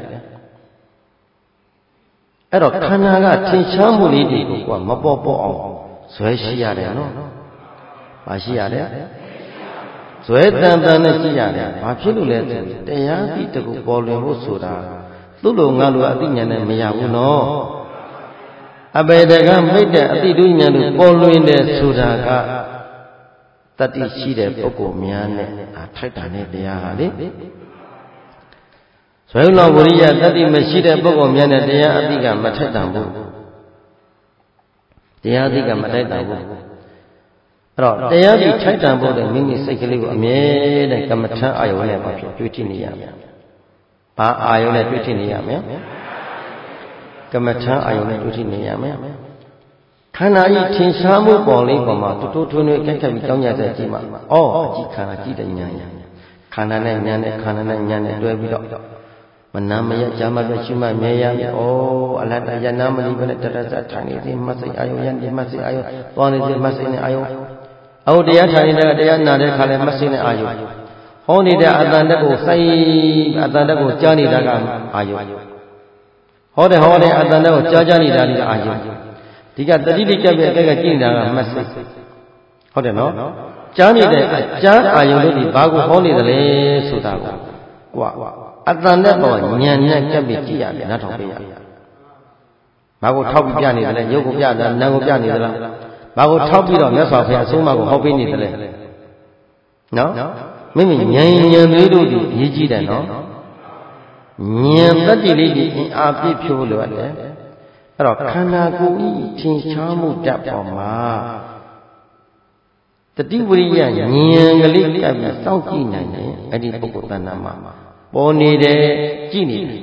A: အဲ့တော့ခန္ဓာကထင်ရှားမှုလေးတွေကိုကမပေါ်ပေါ်အောင်ဇွဲရှိရတယ်နော်။ဘာရှိရလဲ။ဇွဲတန်တန်နဲ့ရှိရတယ်။ဘာဖြစ်လို့လဲဆိုတရားသိတကူပေါ်လွင်ဖို့ဆိုတာသူ့လိုငါလိုအသိဉာဏ်နဲ့မရဘူးနော်။အပေတကမိတ်တဲ့အသိဉာဏ်တို့ပေါ်လွင်တယ်ဆိုတာကတတိရှိတဲ့ပုဂ္ဂိုလ်များနဲ့ထိုက်တာနဲ့တရားဟာလေဇွဲလောဝရိယတတိမရှိတဲ့ပုဂ္ဂိုလ်များနဲ့တရားအသိကမထိုက်တန်ဘူးတရားအသိကမထိုက်တန်ဘူးအဲ့တော့တရားဒီထိုက်တန်ဖို့တဲ့မိမိစိတ်ကလေးကိုအမြဲတမ်းကမ္မထအာယုံနဲ့ဖြစ်တွေ့ထိနေရမယ်။ဘာအာယုံနဲ့တွေ့ထိနေရမလဲ။ကမ္မထအာယုံနဲ့တွေ့ထိနေရမယ်။ခန္ဓာဤထင်ရှားမှုပေါ်လေးပေါ်မှာတူတူထွန်းထွန်းကြိုက်ခတ်ပြီးကြောင်းကြတဲ့ကြည့်မှာ။အော်အကြည့်ခန္ဓာကြည့်တဲ့ဉာဏ်ခန္ဓာနဲ့ဉာဏ်နဲ့ခန္ဓာနဲ့ဉာဏ်နဲ့တွဲပြီးတော့မနာမရကြာမပြရှိမှမြဲရမယ်။ဩအလတ္တယနာမဏိဘနဲ့တရဇထိုင်နေသည်မသိအာယုယံဒီမသိအာယုသွားနေသည်မသိနေအာယုအဟုတ်တရားထိုင်နေတဲ့တရားနာတဲ့ခါလဲမသိနေအာယုဟောနေတဲ့အတန်တက်ကိုစိုက်အတန်တက်ကိုကြားနေတာကအာယုဟောတယ်ဟောတယ်အတန်တက်ကိုကြားကြားနေတာကအာယုဒီကတတိတိကပ်ပြက်ကဲကကြည့်နေတာကမသိဟုတ်တယ်နော်ကြားနေတဲ့အကြားအာယုတို့ဒီဘာကိုဟောနေသလဲဆိုတာကိုကွာအတန်နဲ့ပေါ်ညံနဲ့ကပ်ပြီးကြည့်ရတယ်နားထောင်ပေးရတယ်ဘာကိုထောက်ပြီးပြနေသလဲရုပ်ကိုပြတာနာမ်ကိုပြနေသလားဘာကိုထောက်ပြီးတော့မြတ်စွာဘုရားအဆုံးအမကိုဟောပေးနေသလဲနော်မိမိဉာဏ်ဉာဏ်လေးတို့ဒီအရေးကြီးတယ်နော်ဉာဏ်တတ္တိလေးဒီအင်အားပြည့်ဖြိုးလို့ရတယ်အဲ့တော့ခန္ဓာကိုယ်ဤထင်ရှားမှုတတ်ပေါ်မှာတတိဝရိယဉာဏ်ကလေးကပ်ပြီးစောင့်ကြည့်နိုင်တယ်အဲ့ဒီပုဂ္ဂိုလ်တဏ္ဍာမှာပေါ်နေတယ်ကြည့်နေတယ်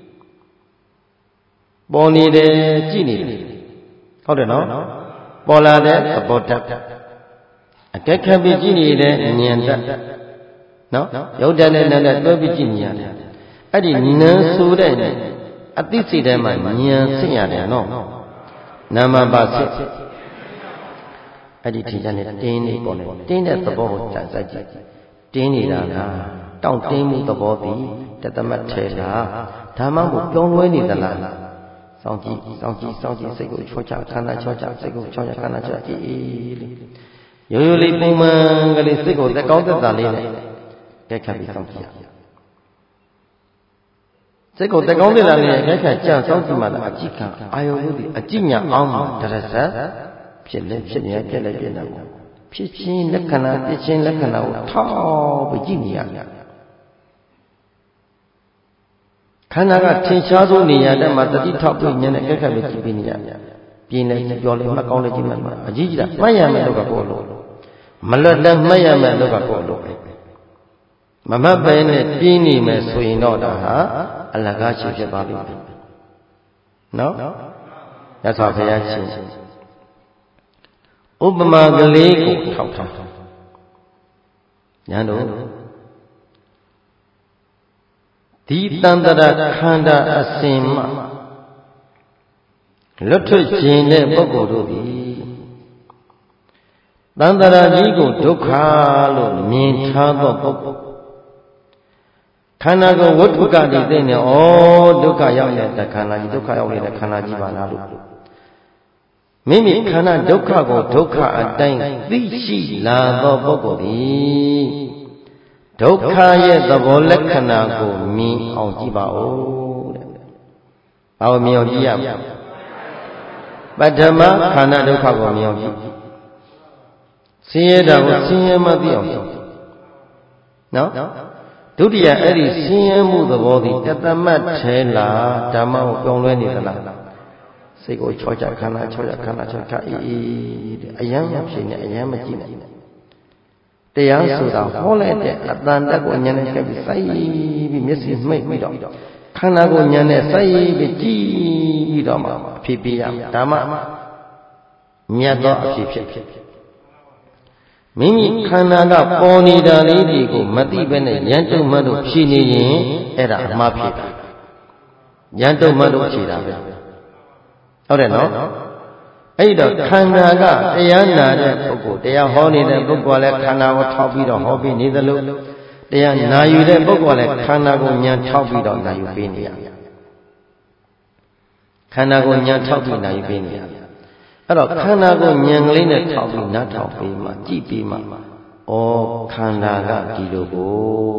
A: ပေါ်နေတယ်ကြည့်နေတယ်ဟုတ်တယ်နော်ပေါ်လာတဲ့သဘောတတ်အကဲခတ်ပြီးကြည့်နေတဲ့ဉာဏ်တတ်နော်ရုပ်တတ်နဲ့နာမ်နဲ့တွဲပြီးကြည့်နေရတယ်အဲ့ဒီနာမ်ဆိုတဲ့အသိစိတ်ထဲမှာဉာဏ်ဆင့်ရတယ်နော်နာမပါစိတ်အဲ့ဒီထင်ရှားနေတင်းနေပေါ်နေတင်းတဲ့သဘောကိုစမ်းကြည့်တင်းနေတာလားတောင့်တင်းမှုသဘောသည်တသမတ်ထဲလားဓမ္မကိုပြောင်းလဲနေသလားစောင့်ကြည့်စောင့်ကြည့်စောင့်ကြည့်စိတ်ကိုချောချခန္ဓာချောချစိတ်ကိုချောချခန္ဓာချောကြည့်လေရိုးရိုးလေးပုံမှန်ကလေးစိတ်ကိုသက်ကောင်းသက်သာလေးနဲ့ကြက်ခတ်ပြီးစောင့်ကြည့်ရစိတ်ကိုသက်ကောင်းသက်သာလေးနဲ့ကြက်ခတ်ကြံစောင့်ကြည့်မှလည်းအကြည့်ခံအာယုလို့ဒီအကြည့်ညာအောင်မှာတရဇတ်ဖြစ်လဲဖြစ်နေပြက်လဲပြက်နေပေါ့ဖြစ်ချင်းလက္ခဏာဖြစ်ချင်းလက္ခဏာကိုထောက်ပြီးကြည့်နေရတယ်ခန္ဓာကထင်ရှားဆုံးနေရာတက်မှာတတိထောက်ပြဉာဏ်နဲ့ကြက်ခတ်ပြီးကြည့်ပြီးနေရတယ်ပြင်းလဲပြောလဲမှတ်ကောင်းလဲကြည့်မှတ်မှာအကြည့်ကြည့်တာမှတ်ရမယ်လို့ကကိုလို့မလွတ်တမ်းမှတ်ရမယ်လို့ကကိုလို့မမှတ်ပဲနဲ့ပြင်းနေမယ်ဆိုရင်တော့ဒါဟာအလကားရှိဖြစ်သွားပြီနော်ရသော်ဘုရားရှင်ဥပမာကလေးကိုထောက်ထားညာတို့ဒီတန်တရာခန္ဓာအစဉ်မှလွတ်ထွက်ခြင်းတဲ့ပုဂ္ဂိုလ်တို့သည်တန်တရာကြီးကိုဒုက္ခလို့မြင်ထားသောပုဂ္ဂိုလ်ခန္ဓာကိုဝတ္ထုကတည်တဲ့ဩဒုက္ခရောက်နေတဲ့ခန္ဓာကြီးဒုက္ခရောက်နေတဲ့ခန္ဓာကြီးပါလားလို့မိမိခန္ဓာဒုက္ခကိုဒုက္ခအတိုင်းသိရှိလာသောပုဂ္ဂိုလ်သည်ဒုက္ခရဲ့သဘောလက္ခဏာကိုမြင်အောင်ကြည့်ပါဦးတဲ့။ဘာလို့မြင်အောင်ကြည့်ရမလဲ။ပထမခန္ဓာဒုက္ခကိုမြင်အောင်ကြည့်။ဆင်းရဲတာကိုဆင်းရဲမှသိအောင်ကြည့်။နော်။ဒဒုတိယအဲ့ဒီဆင်းရဲမှုသဘောသည်တသမတ်ထဲလားဓမ္မကိုပြောင်းလဲနေသလားစိတ်ကိုချောချခန္ဓာချောချခန္ဓာချောချအေးအေးအယမ်းမဖြစ်နဲ့အယမ်းမကြည့်နဲ့တရားဆိုတာဟောလိုက်တဲ့အတန်တက်ကိုဉာဏ်နဲ့ကပ်ပြီးစိုက်ပြီးမျက်စိမှိတ်ပြီးတော့ခန္ဓာကိုဉာဏ်နဲ့စိုက်ပြီးကြည့်ပြီးတော့မှအဖြစ်ပြရမယ်ဓမ္မမြတ်သောအဖြစ်ဖြစ်မိမိခန္ဓာကပေါ်နေတာလေးတွေကိုမသိဘဲနဲ့ယဉ်တုံမတ်တို့ဖြည်နေရင်အဲ့ဒါအမှားဖြစ်တာယဉ်တုံမတ်တို့ဖြည်တာပဲဟုတ်တယ်နော်အဲ့တော့ခန္ဓာကတရားနာတဲ့ပုဂ္ဂိုလ်တရားဟောနေတဲ့ပုဂ္ဂိုလ်လည်းခန္ဓာကိုထောက်ပြီးတော့ဟောပြီးနေသလိုတရားနာယူတဲ့ပုဂ္ဂိုလ်လည်းခန္ဓာကိုဉာဏ်ထောက်ပြီးတော့နာယူပေးနေရခန္ဓာကိုဉာဏ်ထောက်ပြီးနာယူပေးနေရအဲ့တော့ခန္ဓာကိုဉာဏ်ကလေးနဲ့ထောက်ပြီးနားထောင်ပြီးမှကြည့်ပြီးမှဩခန္ဓာကဒီလိုကို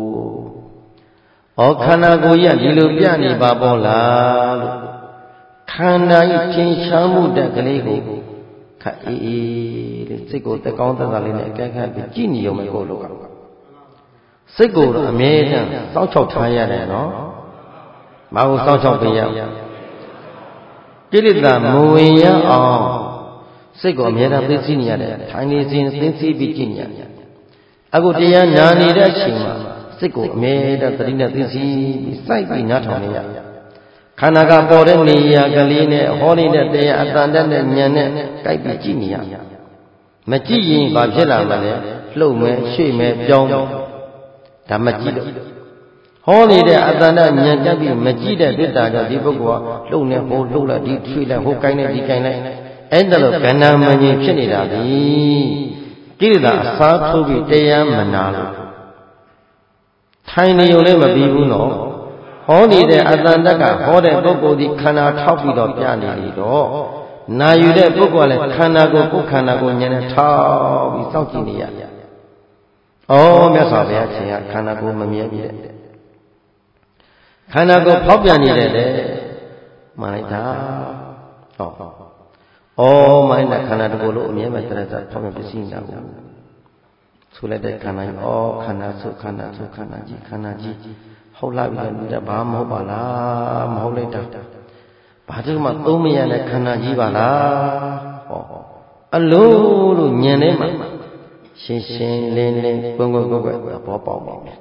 A: ဩခန္ဓာကိုယ်ရဒီလိုပြနေပါပေါ့လားလို့ခန္ဓာဤသင်္ချာမှုတက်ကလေးကိုခက်အေးအေးလေးစိတ်ကိုတကောင်းသက်သာလေးနဲ့အကဲခတ်ပြီးကြည့်နေရုံပဲကိုလို့ကစိတ်ကိုတော့အမြဲတမ်းစောင့်ချောက်ထားရတယ်နော်မဟုတ်စောင့်ချောက်ပေးရကိလေသာမဝင်ရအောင်စိတ်ကိုအမြဲတမ်းသိသိနေရတယ်ထိုင်နေစဉ်သိသိပြီးကြည့်နေရတယ်အခုတရားနာနေတဲ့အချိန်မှာစိတ်ကိုအမြဲတမ်းသတိနဲ့သိသိပြီးစိုက်ပြီးနားထောင်နေရတယ်ခန္ဓာကပေါ်တဲ့နေရာကလေးနဲ့ဟောနေတဲ့တရားအတန်တက်တဲ့ဉာဏ်နဲ့ကြိုက်ပြီးကြည့်နေရမကြည့်ရင်ဘာဖြစ်လာမလဲလှုပ်မယ်ရွှေ့မယ်ပြောင်းမယ်ဒါမကြည့်လို့ဟောနေတဲ့အတန်တက်ဉာဏ်တက်ပြီးမကြည့်တဲ့တွေ့တာကြောင့်ဒီပုဂ္ဂိုလ်ကလှုပ်နေဟိုလှုပ်လိုက်ဒီရွှေ့လိုက်ဟိုကိုင်းလိုက်ဒီကိုင်းလိုက်အဲ့ဒါလို့ကဏ္ဍမငြိမ်ဖြစ်နေတာဒီကိလေသာအစားထိုးပြီးတရားမနာလို့ထိုင်နေုံလည်းမပြီးဘူးနော်ဟောနေတဲ့အတန်တက်ကဟောတဲ့ပုဂ္ဂိုလ်ဒီခန္ဓာထောက်ပြီးတော့ပြနေပြီတော့နာယူတဲ့ပုဂ္ဂိုလ်ကလည်းခန္ဓာကိုကိုယ်ခန္ဓာကိုဉာဏ်နဲ့ထောက်ပြီးစောင့်ကြည့်နေရဩမြတ်စွာဘုရားရှင်ကခန္ဓာကိုယ်မမြဲပြီတဲ့ခန္ဓာကိုယ်ဖောက်ပြန်နေတယ်တဲ့မှန်လိုက်တာဟောဩမှန်လိုက်တာခန္ဓာတကူလို့အမြဲပဲတရဇဖောက်ပြန်ပစ္စည်းနေတာကိုဆိုလိုက်တဲ့ခန္ဓာဩခန္ဓာဆုခန္ဓာဆုခန္ဓာကြီးခန္ဓာကြီးဟုတ်လားပြီလေဘာမဟုတ်ပါလားမဟုတ်လိုက်တာဘာလို့မှသုံးမရတဲ့ခန္ဓာကြီးပါလားဟောအလိုလိုညံနေမှာရှင်းရှင်းလင်းလင်းကွန်းကွန်းကွန်းကွန်းသဘောပေါက်ပါမယ်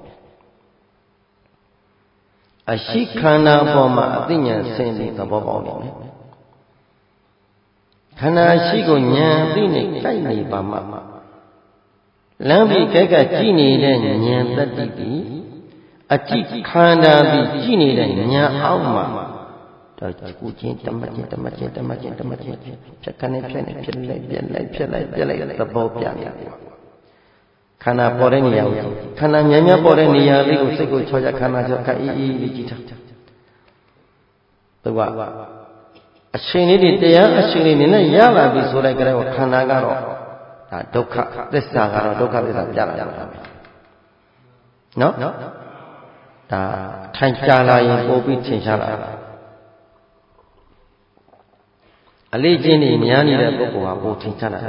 A: အရှိခန္ဓာအပေါ်မှာအသိဉာဏ်ဆင်းပြီးသဘောပေါက်နေမယ်ခန္ဓာရှိကိုဉာဏ်သိနေတိုက်နေပါမှလမ်းပြီးကြက်ကကြည့်နေတဲ့ဉာဏ်တတ္တိပြီးအကြည့်ခန္ဓာပြီးကြည့်နေတဲ့ဉာဏ်အောက်မှာတော့ကုချင်းတမချင်းတမချင်းတမချင်းတမချင်းဖြတ်ကနေဖြတ်နေဖြတ်လိုက်ပြက်လိုက်ဖြတ်လိုက်ပြက်လိုက်သဘောပြနေတယ်ခန္ဓာပေါ်တဲ့နေရာကိုခန္ဓာဉာဏ်များပေါ်တဲ့နေရာလေးကိုစိတ်ကိုချောချခန္ဓာချောခအေးအေးလေးကြည့်ထားသူကအရှင်လေးတွေတရားအရှင်လေးနဲ့ရလာပြီဆိုလိုက်ကြတော့ခန္ဓာကတော့ဒါဒုက္ခသစ္စာကတော့ဒုက္ခသစ္စာပြလာရမှာပဲနော်ဒါထိုင်ကြာလာရင်ပို့ပြီးထင်ရှားလာအလေးချင်းတွေများနေတဲ့ပုဂ္ဂိုလ်ဟာပို့ထင်ရှားလာတယ်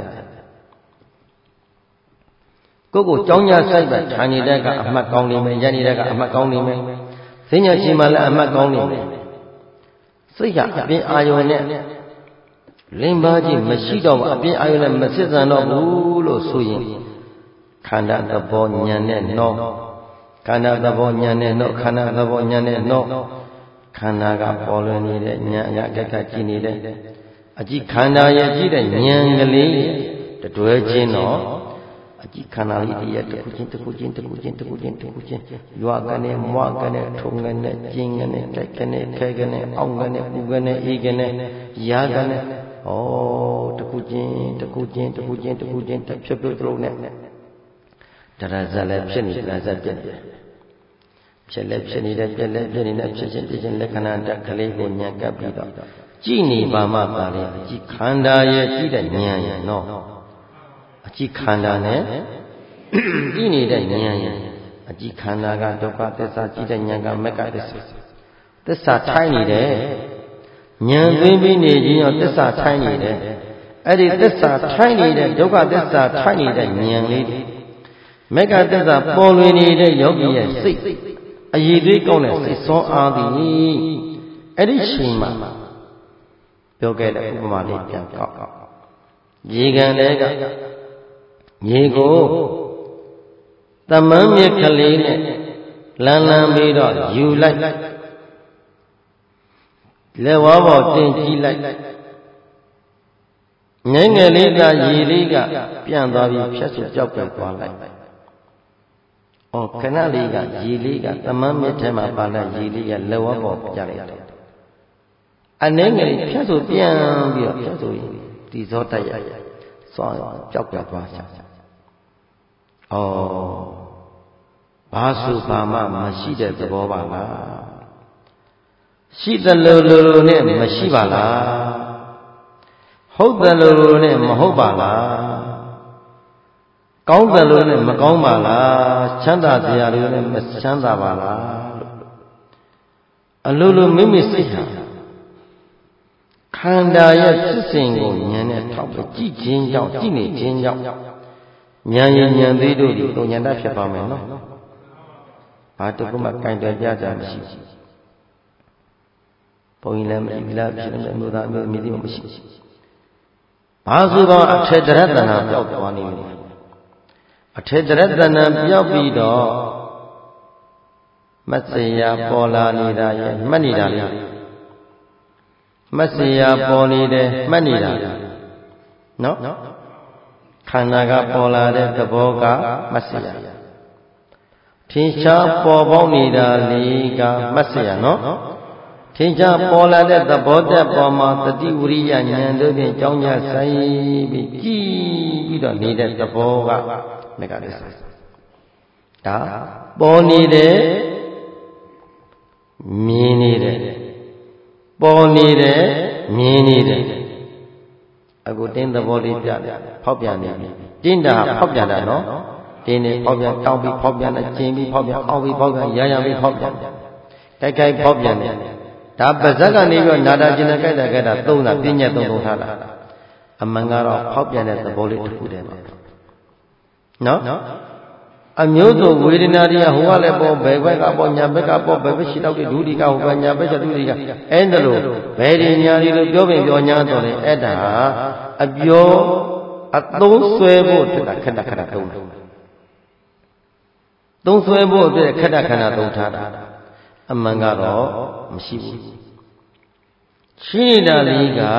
A: ကိုယ်ကိုကြောင်းညာဆိုင်ပဲထိုင်နေတဲ့ကအမှတ်ကောင်းနေမယ်ရနေတဲ့ကအမှတ်ကောင်းနေမယ်ဈဉ္ညာရှင်မှလည်းအမှတ်ကောင်းနေမယ်စိတ်ကအပြင်အာယုန်နဲ့လင်းပါခြင်းမရှိတော့ဘူးအပြင်အာယုန်နဲ့မစစ်စံတော့ဘူးလို့ဆိုရင်ခန္ဓာသဘောဉာဏ်နဲ့နောခန္ဓာသဘောဉာဏ်နဲ့နောခန္ဓာသဘောဉာဏ်နဲ့နောခန္ဓာကပေါ်လွင်နေတဲ့ဉာဏ်အရာကက်ကကြည့်နေတဲ့အကြည့်ခန္ဓာရဲ့ကြည့်တဲ့ဉာဏ်ကလေးတွဲချင်းတော့အကြည့်ခန္ဓာလေးတည်းတစ်ခုချင်းတစ်ခုချင်းတစ်ခုချင်းတစ်ခုချင်းတစ်ခုချင်းရွာကနေမွားကနေထုံကနေကျင်းကနေတိုက်ကနေခဲကနေအောင်းကနေပူကနေအေးကနေရာကနေဩတစ်ခုချင်းတစ်ခုချင်းတစ်ခုချင်းတစ်ခုချင်းတစ်ဖြစ်ဖြစ်လုံးနဲ့တရဇလည်းဖြစ်နေတရဇပြည့်တယ်ဖြစ်လည်းဖြစ်နေတဲ့ပြည့်လည်းပြည့်နေတဲ့ဖြစ်ချင်းပြည့်ချင်းလက္ခဏာတက်ကလေးကိုဉာဏ်ကပ်ပြီးတော့ကြည့်နေပါမှသာလေကြည့်ခန္ဓာရဲ့ကြည့်တဲ့ဉာဏ်ရဲ့နော်အကြည့်ခန္ဓာနဲ့ကြည့်နေတဲ့ဉာဏ်ရဲ့အကြည့်ခန္ဓာကဒုက္ခသစ္စာကြည့်တဲ့ဉာဏ်ကမက္ခသစ္စာသစ္စာထိုင်းနေတယ်ဉာဏ်သိပြီးနေခြင်းရောသစ္စာထိုင်းနေတယ်အဲ့ဒီသစ္စာထိုင်းနေတဲ့ဒုက္ခသစ္စာထိုင်းနေတဲ့ဉာဏ်လေးမက္ခသစ္စာပေါ်လွင်နေတဲ့ယောဂီရဲ့စိတ်အည်သွေးကောင်းတဲ့စိတ်ဆောအားသည်အဲ့ဒီချိန်မှာပြောခဲ့တဲ့ဥပမာလေးပြန်ကောက်ရေကန်တဲ့ကရေကိုသမမ်းမြက်ကလေးနဲ့လန်းလန်းပြီးတော့ယူလိုက်လက်ဝါးပေါ်တင်ကြည့်လိုက်ငယ်ငယ်လေးကရေလေးကပြန့်သွားပြီးဖြတ်စုကြောက်ပြသွားလိုက်။အော်ခဏလေးကရေလေးကသမမ်းမြက်ထဲမှာပါတဲ့ရေလေးကလက်ဝါးပေါ်ပြလိုက်တယ်။အနှဲငယ်ဖြတ်စုပြန့်ပြီးတော့ဖြတ်စုဒီဇောတက်ရစွာကြောက်ပြသွားချာ။အော်ဘာစုဘာမှမရှိတဲ့သဘောပါလား။ရှိသလိုလိုလိုနဲ့မရှိပါလား။ဟုတ်တယ်လို့နဲ့မဟုတ်ပါလားကောင်းတယ်လို့နဲ့မကောင်းပါလားချမ်းသာစရာလို့နဲ့မချမ်းသာပါလားလို့အလိုလိုမိမိစိတ်ဟာခန္ဓာရဲ့ဖြစ်စဉ်ကိုဉာဏ်နဲ့ထောက်ပြီးကြည့်ခြင်းကြောင့်ကြည့်နေခြင်းကြောင့်ဉာဏ်ရည်ဉာဏ်သေးတို့ဒီဉာဏ်တတ်ဖြစ်ပါမယ်နော်ဘာတခုမှကင်တယ်ကြကြမရှိဘုန်းကြီးလည်းမရှိလားဖြစ်နေမျိုးသားမျိုးမိသည်မရှိဘာဆိုတော့အထေတရတနာပျောက်သွားနေပြီအထေတရတနာပျောက်ပြီးတော့မတ်စရာပေါ်လာနေတာရဲ့မှတ်နေတာလေမတ်စရာပေါ်နေတယ်မှတ်နေတာနော်ခန္ဓာကပေါ်လာတဲ့သဘောကမတ်စရာထင်ရှားပေါ်ပေါက်နေတာလေးကမတ်စရာနော်ထင်ရှားပေါ်လာတဲ့သဘောတက်ပေါ်မှာတတိဝရိယဉာဏ်တို့ဖြင့်ကြောင်းကြဆိုင်ပြီးကြည်ပြီးတော့နေတဲ့သဘောကမေကသစ္စာဒါပေါ်နေတယ်မြင်နေတယ်ပေါ်နေတယ်မြင်နေတယ်အခုတင်းသဘောလေးပြတယ်ဖောက်ပြန်နေပြီတင်းတာဖောက်ပြန်တာနော်တင်းနေဖောက်ပြန်တောင်းပြီးဖောက်ပြန်တယ်ကျင်ပြီးဖောက်ပြန်အောက်ပြီးဖောက်ပြန်ရရပြီးဖောက်ပြန်တိုက်ခိုက်ဖောက်ပြန်တယ်ဒါပါဇက်ကနေပြီးနာတာကျင်တဲ့ကြိုက်တာကြိုက်တာသုံးတာပြည့်ညက်သုံးသုံးထားတာအမှန်ကတော့ဖောက်ပြန်တဲ့သဘောလေးတစ်ခုတည်းပါနော်အမျိုးစုံဝေဒနာတွေကဟိုကလည်းပေါ်ဘယ်ဘက်ကပေါ်ညာဘက်ကပေါ်ဘယ်ဘက်ရှိတော့ဒုတိယဟိုကညာဘက်ကျဒုတိယအဲ့ဒါလို့ဘယ်ဒီညာဒီလို့ပြောပင်ပြောညာတော့လေအဲ့ဒါအပြောအသုံးဆွဲဖို့အတွက်ခဏခဏသုံးတယ်သုံးဆွဲဖို့အတွက်ခဏခဏသုံးထားတာအမှန်ကတော့မရှိဘူးရှိနေတာလေးက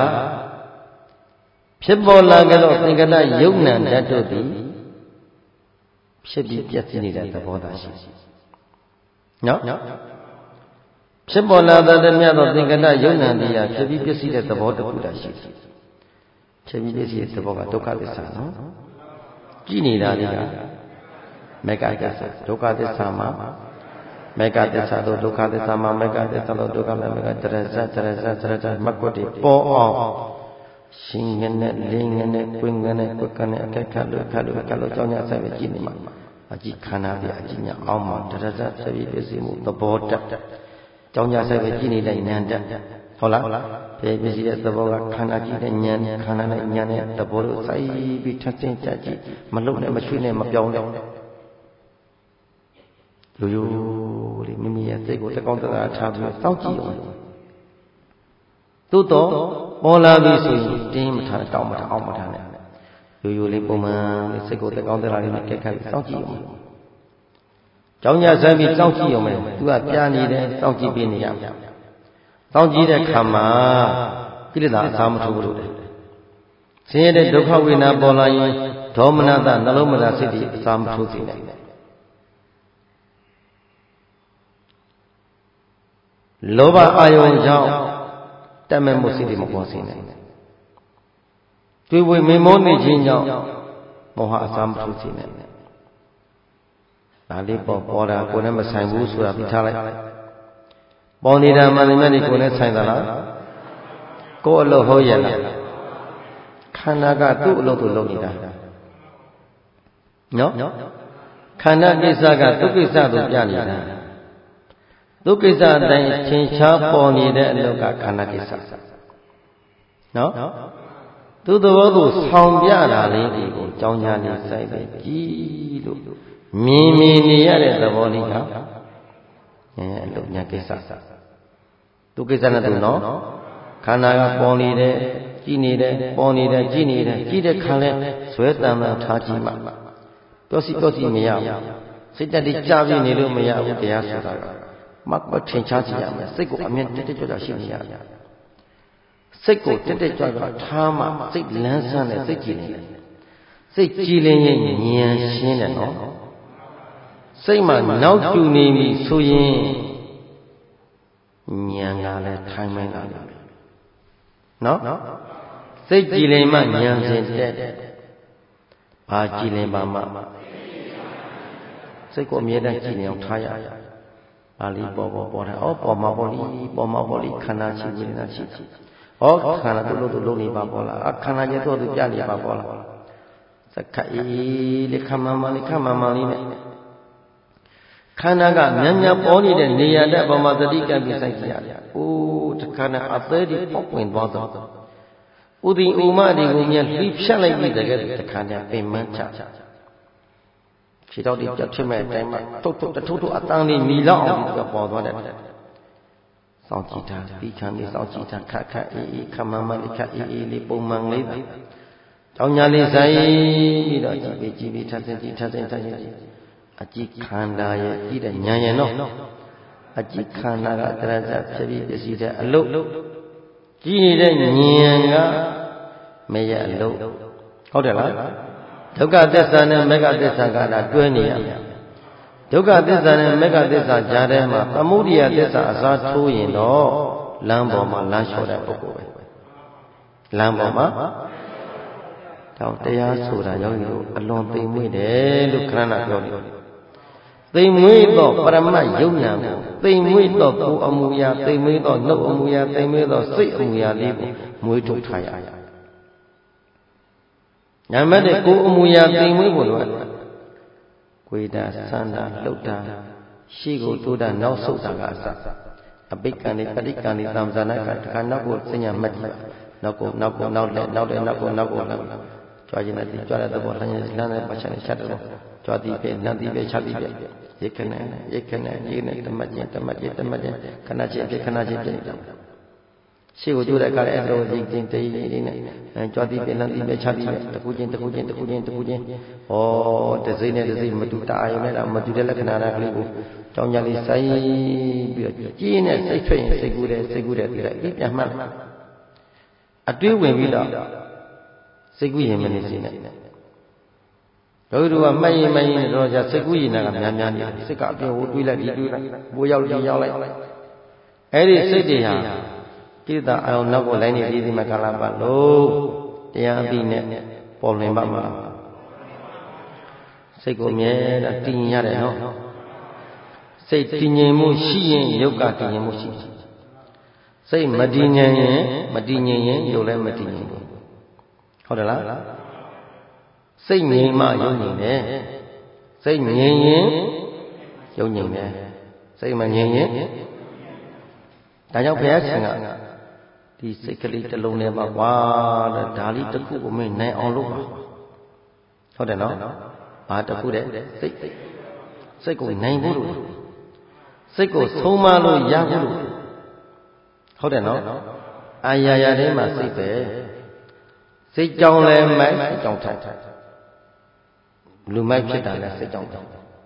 A: ဖြစ်ပေါ်လာကြတော့သင်္ကတယုတ်နံဓာတ်တို့သည်ဖြစ်ပြီးပြည့်စည်နေတဲ့သဘောသာရှိနော်ဖြစ်ပေါ်လာတဲ့မြတ်သောသင်္ကတယုတ်နံတရားဖြစ်ပြီးပြည့်စည်တဲ့သဘောတစ်ခုသာရှိဖြစ်ပြီးပြည့်စည်တဲ့သဘောကဒုက္ခသစ္စာနော်ကြည်နေတာလေးကမေဃသစ္စာဒုက္ခသစ္စာမှာမေဃသစ္စာတို့ဒုက္ခသစ္စာမှာမေဃသစ္စာတို့ဒုက္ခမေဃတရဇတရဇတရဇမကွတ်တွေပေါ်အောင်ရှင်ငနဲ့လင်းငနဲ့ကွင်းငနဲ့ကွက်ကနဲ့အခက်ခတ်လို့ခတ်လို့ခတ်လို့ကြောင်းကြဆက်ပဲကြည့်နေမှာအကြည့်ခန္ဓာပြအကြည့်ညာအောင်မှာတရဇဆက်ပြီးပြည့်စုံမှုသဘောတက်ကြောင်းကြဆက်ပဲကြည့်နေတဲ့ဉာဏ်တက်ဟုတ်လားပြည့်ပြည့်စည်တဲ့သဘောကခန္ဓာကြည့်တဲ့ဉာဏ်ခန္ဓာနဲ့ဉာဏ်နဲ့သဘောတို့စိုက်ပြီးထပ်ဆင်းကြကြည့်မလုံနဲ့မချွေးနဲ့မပြောင်းနဲ့လူယူလေမိမိရဲ့စိတ်ကိုတကောင်းတကားထားပြီးစောင့်ကြည့်အောင်သို့တော့ပေါ်လာပြီဆိုရင်တင်းမထားတောင်းမထားအောင်မထားနဲ့ရိုးရိုးလေးပုံမှန်လေးစိတ်ကိုတကောင်းတကားလေးနဲ့ကြက်ခတ်ပြီးစောင့်ကြည့်အောင်ကြောင်းကြဆန်းပြီးစောင့်ကြည့်အောင်မယ်သူကပြနေတယ်စောင့်ကြည့်ပေးနေရမယ်စောင့်ကြည့်တဲ့ခါမှာကိလေသာအစားမထိုးလို့တယ်ဆင်းရဲတဲ့ဒုက္ခဝေဒနာပေါ်လာရင်ဒေါမနတနှလုံးမသာစိတ်တွေအစားမထိုးစေနဲ့လောဘအာယုံကြောင့်တတ်မဲ့မှုစိတ်တွေမပေါ်စေနဲ့တွေ့ဝေမေမောနေခြင်းကြောင့်မောဟအစာမထိုးစေနဲ့ဒါလေးပေါ်ပေါ်တာကိုယ်နဲ့မဆိုင်ဘူးဆိုတာသိထားလိုက်ပေါ်နေတာမှန်တယ်မြတ်ဒီကိုယ်နဲ့ဆိုင်သလားကိုယ်အလုပ်ဟုတ်ရဲ့လားခန္ဓာကသူ့အလုပ်သူလုပ်နေတာနော်ခန္ဓာကိစ္စကသူ့ကိစ္စသူပြနေတာဒုက္ခိစ္စအတိုင်းထင်ရှားပေါ်နေတဲ့အလုပ်ကခန္ဓာကိစ္စနော်သူသဘောကိုဆောင်ပြတာလေးကိုကြောင်းညာလေးစိုက်ပဲကြည်လို့မြင်မြင်နေရတဲ့သဘောလေးကဉာဏ်အလုပ်ဉာဏ်ကိစ္စသူကိစ္စနဲ့သူနော်ခန္ဓာကပေါ်နေတယ်ကြည်နေတယ်ပေါ်နေတယ်ကြည်နေတယ်ကြည်တဲ့ခါလဲဇွဲတန်တန်ထားကြည့်မှပြောစီပြောစီမရဘူးစိတ်တက်တည်းကြာပြည့်နေလို့မရဘူးတရားဆိုတာကမှတ်ပတ်ထင်ရှားကြည့်ရမယ်စိတ်ကိုအမြဲတက်တက်ကြွကြွရှိနေရတယ်စိတ်ကိုတက်တက်ကြွကြွထားမှစိတ်လန်းဆန်းတဲ့စိတ်ကြည်နေတယ်စိတ်ကြည်လင်ရင်ဉာဏ်ရှင်းတယ်နော်စိတ်မှာနောက်ကျနေပြီဆိုရင်ဉာဏ်ကလည်းထိုင်မှန်းလာတယ်နော်စိတ်ကြည်လင်မှဉာဏ်စဉ်တက်တယ်ဘာကြည်လင်ပါမှစိတ်ကိုအမြဲတမ်းကြည်လင်အောင်ထားရပါဠိပေါ်ပေါ်ပေါ်တာဩပေါ်မှာပေါ်လိပေါ်မှာပေါ်လိခန္ဓာရှိဝိညာဉ်ရှိဩခန္ဓာတို့လို့တို့လုံးနေပါပေါ်လားအခန္ဓာရဲ့တို့သူပြနေပါပေါ်လားစက္ခအေးလေခမမလေးခမမလေးနဲ့ခန္ဓာကမြန်မြန်ပေါ်နေတဲ့နေရာတဲ့ပေါ်မှာသတိကပ်ပြီးစိုက်ကြရတယ်။အိုးဒီခန္ဓာအသေးတွေပေါက်ဝင်သွားတော့ဥဒိဥမတွေကိုမြန်လှိဖြတ်လိုက်ပြီးတကယ်ဒီခန္ဓာပင်မချခြေတော်ဒီပြတ်ဖြစ်မဲ့အတိုင်းမှာထုတ်ထုတ်တထုတ်ထုတ်အတန်းလေးမီလောက်အောင်ပြီးပေါ်သွားတယ်။စောင့်ကြည့်တာဒီခံလေးစောင့်ကြည့်တာခက်ခက်အေးအေးခမမလေးခက်အေးအေးလေးပုံမှန်လေးတောင်းညာလေးဆိုင်ပြီးတော့ကြည့်ပြီးကြည့်ပြီးထပ်ဆင်းကြည့်ထပ်ဆင်းထပ်ဆင်းကြည့်အကြည့်ခန္ဓာရဲ့ကြည့်တဲ့ဉာဏ်ရဲ့နော်အကြည့်ခန္ဓာကတရဇဖြစ်ပြီးပစ္စည်းတဲ့အလုတ်ကြည့်နေတဲ့ဉာဏ်ကမရဲ့အလုတ်ဟုတ်တယ်လားဒုက္ခသစ္စာနဲ့မေဃသစ္စာကလာတွဲနေရဒုက္ခသစ္စာနဲ့မေဃသစ္စာကြားထဲမှာသမုဒိယသစ္စာအစားထိုးရင်တော့လမ်းပေါ်မှာလမ်းလျှော့တဲ့ပုဂ္ဂိုလ်ပဲလမ်းပေါ်မှာတော့တရားဆိုတာယောဂီတို့အလွန်သိမ်မွေ့တယ်လို့ခရဏပြောတယ်သိမ်မွေ့သောပရမတ်ယုံဉာဏ်ကိုသိမ်မွေ့သောကိုယ်အမူအရာသိမ်မွေ့သောနှုတ်အမူအရာသိမ်မွေ့သောစိတ်အမူအရာလေးကိုမွေးထုတ်ထားရရ။ညာမဲ့တဲ့ကိုယ်အမူအရာသိမ်မွေ့ဖို့လိုအပ်တယ်။ကိုယ်တာစန္ဒာလှုပ်တာရှိကိုတိုးတာနောက်ဆုတ်တာကအစအပိက္ခဏိပဋိက္ခဏိသံဇာနာကတခါနောက်ကိုစဉ္ညာမှတ်ကြည့်နောက်ကိုနောက်ကိုနောက်လက်နောက်တဲ့နောက်ကိုနောက်ကိုနောက်ကြွားခြင်းနဲ့ကြွားတဲ့သဘောလမ်းလမ်းနဲ့ပတ်ချနဲ့ချက်တယ်ကြွားသည်ပဲနတ်သည်ပဲချက်သည်ပဲရိတ်ခနဲ့ရိတ်ခနဲ့ရိတ်နဲ့တမတ်ချင်းတမတ်ချင်းတမတ်ချင်းခဏချင်းဖြစ်ခဏချင်းဖြစ်နေတာရှိကိုကြိုးတဲ့အခါလည်းအဲ့လိုရိတ်ချင်းတေးလေးနဲ့ကြွားသည်ပဲနတ်သည်ပဲချက်သည်ပဲတခုချင်းတခုချင်းတခုချင်းတခုချင်းဩတစိမ့်နဲ့တစိမ့်မတူတာယုံနဲ့မတူတဲ့လက္ခဏာကလေးကိုကြောင်းကြလေးစိုင်းပြီးတော့ကြည်နဲ့စိတ်ထွက်ရင်စိတ်ကူးတယ်စိတ်ကူးတယ်ဒီလိုက်ပြန်မှတ်အတွေးဝင်ပြီးတော့စိတ်ကူးရင်မနေစေနဲ့တို့တို့ကမှတ်ရင်မှတ်ရင်တော့じゃစိတ်ကူးရင်ကများများနေစိတ်ကအပြင်ဟိုတွေးလိုက်ဒီတွေးလိုက်ဘိုးရောက်ဒီရောက်လိုက်အဲ့ဒီစိတ်တွေဟာကိတ္တအာရုံနောက်ကိုလိုက်နေပြီးဒီမှာကာလပတ်လို့တရားအပြီးနဲ့ပေါ်လွင်ပါမှာစိတ်ကိုမြဲတာတည်ငြိမ်ရတယ်နော်စိတ်တည်ငြိမ်မှုရှိရင်ယုတ်ကတည်ငြိမ်မှုရှိစိတ်မတည်ငြိမ်ရင်မတည်ငြိမ်ရင်ယုတ်လည်းမတည်ငြိမ်ဘူးဟုတ်တယ်လားစိတ်ငြိမ်မှယုတ်ငြိမ်တယ်စိတ်ငြိမ်ရင်ယုတ်ငြိမ်တယ်စိတ်မငြိမ်ရင်ဒါကြောင့်ဘုရားရှင်ကဒီစိတ်ကလေးတစ်လုံးနဲ့ပါကွာတဲ့ဒါလေးတစ်ခုကိုမင်းနိုင်အောင်လုပ်ပါဟုတ်တယ်နော်ဘာတစ်ခုတဲ့စိတ်စိတ်ကိုနိုင်ဖို့လို့စိတ်ကိုဆုံးမလို့ရဖို့လို့ဟုတ်တယ်နော်အာရရာထဲမှာစိတ်ပဲစိတ်ကြောင့်လည်းမိုက်စိတ်ကြောင့်ထိုက်လူမိုက်ဖြစ်တာလည်းစိတ်ကြောင့်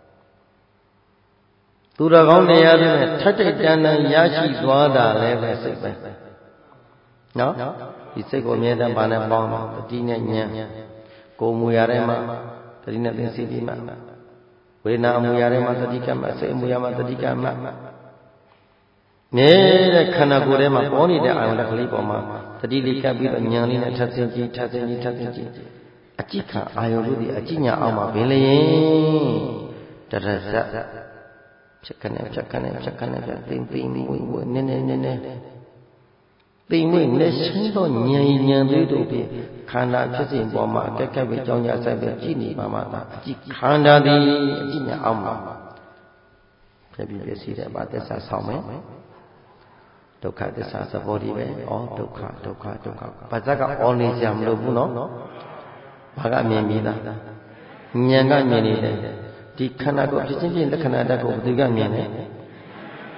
A: သူတော်ကောင်းတရားတွေနဲ့ထက်တဲ့တန်တန်ရရှိသွားတာလည်းပဲစိတ်ပဲနော်ဒီစိတ်ကိုအမြဲတမ်းပါနဲ့ပေါင်းတတိနဲ့ဉာဏ်ကိုယ်မူရထဲမှာတတိနဲ့သိသိပြီးမှဝေဒနာအမူအရာတွေမှာတတိကမစိတ်အမူအရာမှာတတိကမမြဲတဲ့ခန္ဓာကိုယ်ထဲမှာပေါ်နေတဲ့အာယုန်တစ်ကလေးပေါ်မှာတတိလေးကပ်ပြီးတော့ဉာဏ်လေးနဲ့ထပ်ဆင်းကြည့်ထပ်ဆင်းကြည့်ထပ်ဆင်းကြည့်အကြည့်ခံအာယုန်တို့ဒီအကြည့်ညာအောင်မှာဘင်းလျင်တရဇတ်ဖြတ်ခနဲ့ဖြတ်ခနဲ့ဖြတ်ခနဲ့ဖြတ်သိမ့်သိမ့်ဝိဝိနည်းနည်းနည်းနည်းသိမ့်ဝိနဲ့ရှင်းတော့ဉာဏ်ဉာဏ်သေးတို့ဖြင့်ခန္ဓာဖြစ်စဉ်ပေါ်မှာအကက်ကက်ပဲကြောင်းကြဆိုင်ပဲကြည့်နေပါမှသာအကြည့်ခန္ဓာသည်အကြည့်ညာအောင်မှာဖြစ်ပြီးပြည့်စည်တဲ့ဘာသစ္စာဆောင်မယ်ဒုက္ခသစ္စာသဘောတည်းပဲဩဒုက္ခဒုက္ခဒုက္ခဘာဇက်ကဩနေကြမလို့ဘူးနော်ဘာကမြင်ပြီးသားဉာဏ်ကမြင်နေတယ်ဒီခန္ဓာကိုဖြစ်ချင်းချင်းလက္ခဏာတတ်ကိုဘယ်သူကမြင်လဲ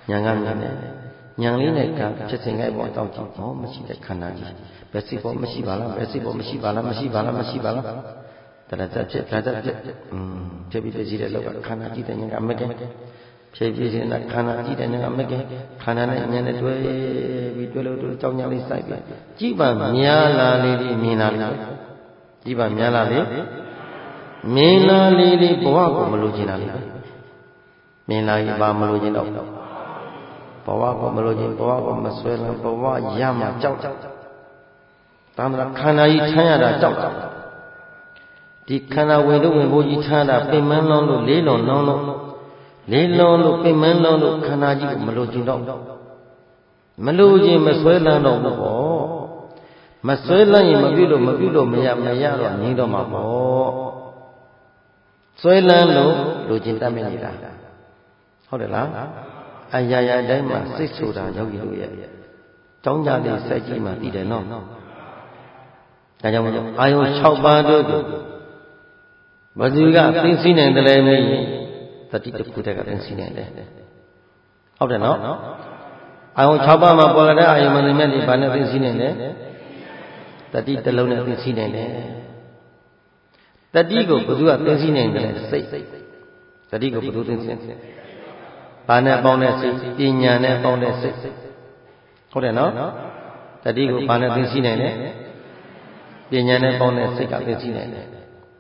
A: ဉာဏ်ကမြင်တယ်ဉာဏ်လေးနဲ့ကဖြစ်စဉ်ခဲ့ပေါ်တောက်ကြည့်ဟောမရှိတဲ့ခန္ဓာကြီးဘယ်စိတ်ပေါ်မရှိပါလားဘယ်စိတ်ပေါ်မရှိပါလားမရှိပါလားမရှိပါလားတရဇတ်ဖြစ်တရဇတ်ဖြစ်อืมဖြစ်ပြီးပြည့်စည်တဲ့လောကခန္ဓာကြည့်တဲ့ဉာဏ်ကမကဲဖြစ်ပြီးတဲ့ခန္ဓာကြည့်တဲ့ဉာဏ်ကမကဲခန္ဓာနဲ့ဉာဏ်နဲ့တွဲပြီးတွဲလို့တွဲကြောင်းညာလေးစိုက်ပြီးကြည့်ပါများလာလေးလေးမြင်လာလေးကြည့်ပါများလာလေးမြင်လာလေးလေးဘဝကိုမလိုချင်တာလေးမြင်လာရင်ဘာမလိုချင်တော့ဘဝကိုမလိုချင်ဘဝကိုမဆွဲလန်းဘဝရမှာကြောက်တာမလားခန္ဓာကြီးထမ်းရတာကြောက်တာဒီခန္ဓာဝင်လို့ဝင်ဖို့ကြီးထမ်းတာပင်မန်းလုံးလို့လေးလုံးလုံးလို့လေးလုံးလို့ပင်မန်းလုံးလို့ခန္ဓာကြီးကိုမလိုချင်တော့မလိုချင်မဆွဲလန်းတော့ဘူးပေါ့မဆွဲလန်းရင်မပြုလို့မပြုလို့မရမရတော့ငြိမ်းတော့မှာပေါ့ဆွဲလန်းလို့လိုချင်တတ်မိနေတာဟုတ်တယ်လားအရာရာတိုင်းမှာစိတ်ဆိုတာယောဂီတို့ရဲ့ကြောင်းကြလေးစိုက်ကြည့်မှသိတယ်နော်ဒါကြောင့်မလို့အာယုံ၆ပါးတို့ကိုဘယ်သူကသိသိနိုင်တယ်လဲမင်းတတိတခုတည်းကသိသိနိုင်တယ်ဟုတ်တယ်နော်အာယုံ၆ပါးမှာပေါ်လာတဲ့အာယုံမနေမဲ့ဒီဘာနဲ့သိသိနိုင်တယ်တတိတစ်လုံးနဲ့သိသိနိုင်တယ်တတိကိုဘယ်သူကသိသိနိုင်တယ်စိတ်တတိကိုဘယ်သူသိသိနိုင်တယ်ဘာနဲ့ပေါင်းတဲ့စိတ်ပညာနဲ့ပေါင်းတဲ့စိတ်ဟုတ်တယ်နော်တတိကိုဘာနဲ့သိသိနိုင်တယ်ပညာနဲ့ပေါင်းတဲ့စိတ်ကသိသိနိုင်တယ်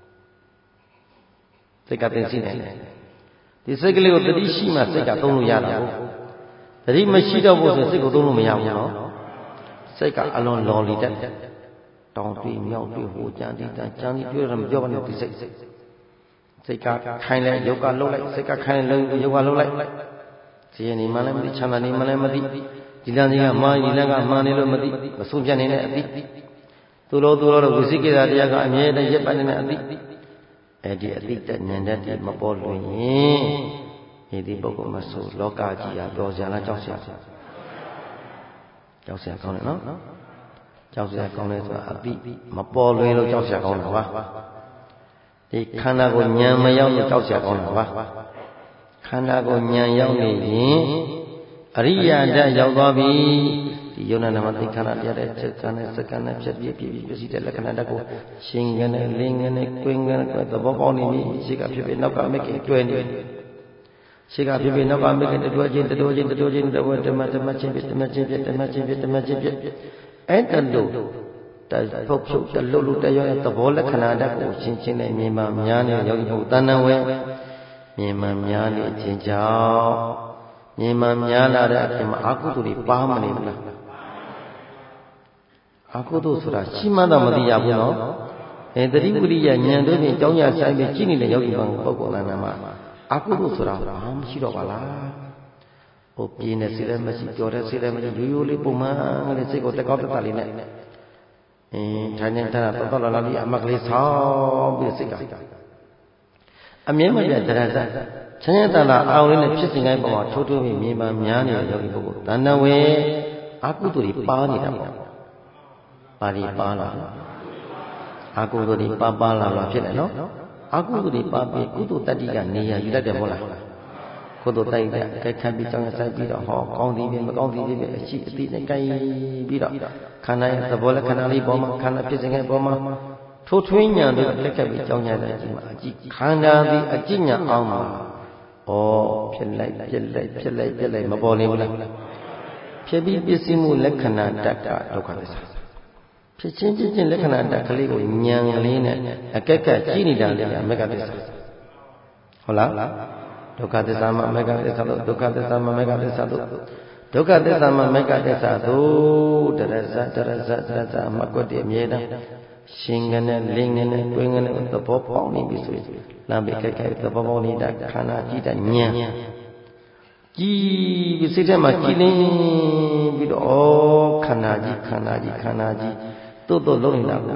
A: စိတ်ကသိသိနိုင်တယ်ဒီစိတ်ကလေးကိုတတိရှိမှစိတ်ကသုံးလို့ရတာဟုတ်တတိမရှိတော့ဘူးဆိုစိတ်ကိုသုံးလို့မရဘူးနော်စိတ်ကအလွန်လော်လီတတ်တောင်းတွေးမြောက်တွေးဟိုကြံဒီတန်ကြံဒီတွေးရမပြောပါနဲ့ဒီစိတ်စိတ်ကခိုင်းလဲယုတ်ကလှုပ်လိုက်စိတ်ကခိုင်းလဲယုတ်ကလှုပ်လိုက်ဒီနေမှလည်းမသိချမ်းသာနေမှလည်းမသိဒီလမ်းကြီးကမာဒီလမ်းကမာနေလို့မသိမဆုံးပြတ်နေတဲ့အသိသူတော်သူတော်ဝိသိကိတာတရားကအမြဲတမ်းရပ်ပတ်နေတဲ့အသိအဲ့ဒီအသိတဉာဏ်တည်းမပေါ်လွင်ရင်ဒီပုဂ္ဂိုလ်မဆိုလောကကြီးဟာပြောစရာလားကြောက်စရာကြောက်စရာကောင်းတယ်နော်ကြောက်စရာကောင်းတယ်ဆိုတာအသိမပေါ်လွင်လို့ကြောက်စရာကောင်းတာပါဒီခန္ဓာကိုဉာဏ်မရောက်လို့ကြောက်စရာကောင်းတာပါခန္ဓာကိုဉာဏ်ရောက်နေရင်အရိယာဓာတ်ရောက်သွားပြီဒီယုံနာနာမသိခန္ဓာတရားတဲ့စိတ်ကံနဲ့စက္ကန့်နဲ့ဖြစ်ဖြစ်ဖြစ်ဖြစ်တဲ့လက္ခဏာတကူရှင်ကနဲ့လင်းကနဲ့တွင်းကနဲ့သဘောပေါက်နေပြီရှိကဖြစ်ဖြစ်နောက်ကမကင်တွဲနေရှိကဖြစ်ဖြစ်နောက်ကမကင်တွဲချင်းတွဲချင်းတွဲချင်းတွဲဓမ္မဓမ္မချင်းဖြစ်ဓမ္မချင်းဖြစ်ဓမ္မချင်းဖြစ်ဓမ္မချင်းဖြစ်အဲ့တလို့တပုတ်ဖြုတ်တလို့လို့တရားရဲ့သဘောလက္ခဏာတကူရှင်းရှင်းနဲ့မြင်မှများနေယောဂီပုတ္တန်ဝဲမြင်မှများနေခြင်းကြောင့်မြင်မှများလာတဲ့အပြင်မှာအကုသိုလ်တွေပါမနေဘူးလားအကုသိုလ်ဆိုတာရှိမှတော့မသိရဘူးနော်အဲတတိဝိရိယဉာဏ်တို့ဖြင့်ကြောင်းရဆိုင်ပြီးကြည့်နေတဲ့ယောဂီပုဂ္ဂိုလ်နာမှာအကုသိုလ်ဆိုတာဘာမှမရှိတော့ပါလားဟိုပြင်းနေစိလည်းမရှိကြော်တဲ့စိလည်းမရှိရိုးရိုးလေးပုံမှန်လေးစိတ်ကိုတက်ကောက်တက်တာလေးနဲ့အင်းထိုင်နေတာတော့တော့လာပြီးအမကလေးဆောင်းပြီးစိတ်ကအမြဲမပြတ်တရားစားချမ်းသာတာအာရုံလေးနဲ့ဖြစ်စဉ်တိုင်းပေါ်မှာထိုးထိုးပြီးမြင်ပါများနေတဲ့ယောဂီပုဂ္ဂိုလ်တဏ္ဍဝေအကုသိုလ်တွေပါနေတာပေါ့ပါဠိပါလာအကုသိုလ်တွေပါပါလာလာဖြစ်တယ်နော်အကုသိုလ်တွေပါပြီးကုသိုလ်တတ္တိကနေရာယူတတ်တယ်မဟုတ်လားကုသိုလ်တိုက်ကြခံပြီးကြောင်းရဆိုင်ပြီးတော့ဟောကောင်းသည်ပဲမကောင်းသည်ပဲအရှိအသိနဲ့ကြိုင်ပြီးတော့ခန္ဓာရဲ့သဘောလက္ခဏာလေးပေါ်မှာခန္ဓာဖြစ်စဉ်ရဲ့ပေါ်မှာထိုးထွင်းညာတို့လက်ကပ်ပြီးကြောင်းရတဲ့အချိန်မှာအကြည့်ခန္ဓာသည်အကြည့်ညာအောင်မှာဩဖြစ်လိုက်ဖြစ်လိုက်ဖြစ်လိုက်ဖြစ်လိုက်မပေါ်နေဘူးလားဖြစ်ပြီးပစ္စည်းမှုလက္ခဏာတတ်တာဒုက္ခသစ္စာဖြစ်ချင်းဖြစ်ချင်းလက္ခဏာတတ်ကလေးကိုဉာဏ်ကလေးနဲ့အကက်ကက်ကြည့်နေတာလေအမေကသစ္စာဟုတ်လားဒုက္ခသစ္စာမှာအမေကသစ္စာတို့ဒုက္ခသစ္စာမှာအမေကသစ္စာတို့ဒုက္ခသစ္စာမှာအမေကသစ္စာတို့တရဇတရဇတရဇမကွတ်တည်းအမြဲတမ်းရှင်ကနဲ့လင်းကနဲ့တွင်းကနဲ့သဘောပေါက်နေပြီဆိုရင်လမ်းပိကက်ကက်သဘောပေါက်နေတာခန္ဓာကြည့်တဲ့ဉာဏ်ကြည့်ပြီးစိတ်ထဲမှာကြည်လင်းပြီးတော့ဩခန္ဓာကြီးခန္ဓာကြီးခန္ဓာကြီးတိုးတိုးလုံးနေတာကို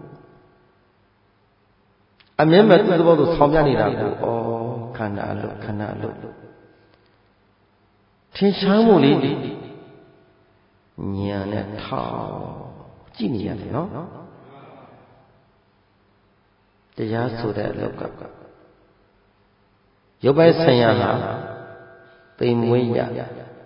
A: အမြဲမဲ့သဘောကိုဆောင်းပြနေတာကိုဩခန္ဓာအလို့ခန္ဓာအလို့ထင်ရှားမှုလေးဉာဏ်နဲ့ထောက်ကြည့်နေရတယ်နော်တရားဆိုတဲ့အလောက်ကရုပ်ပိုင်းဆိုင်ရာဟာသိမ်မွေးရ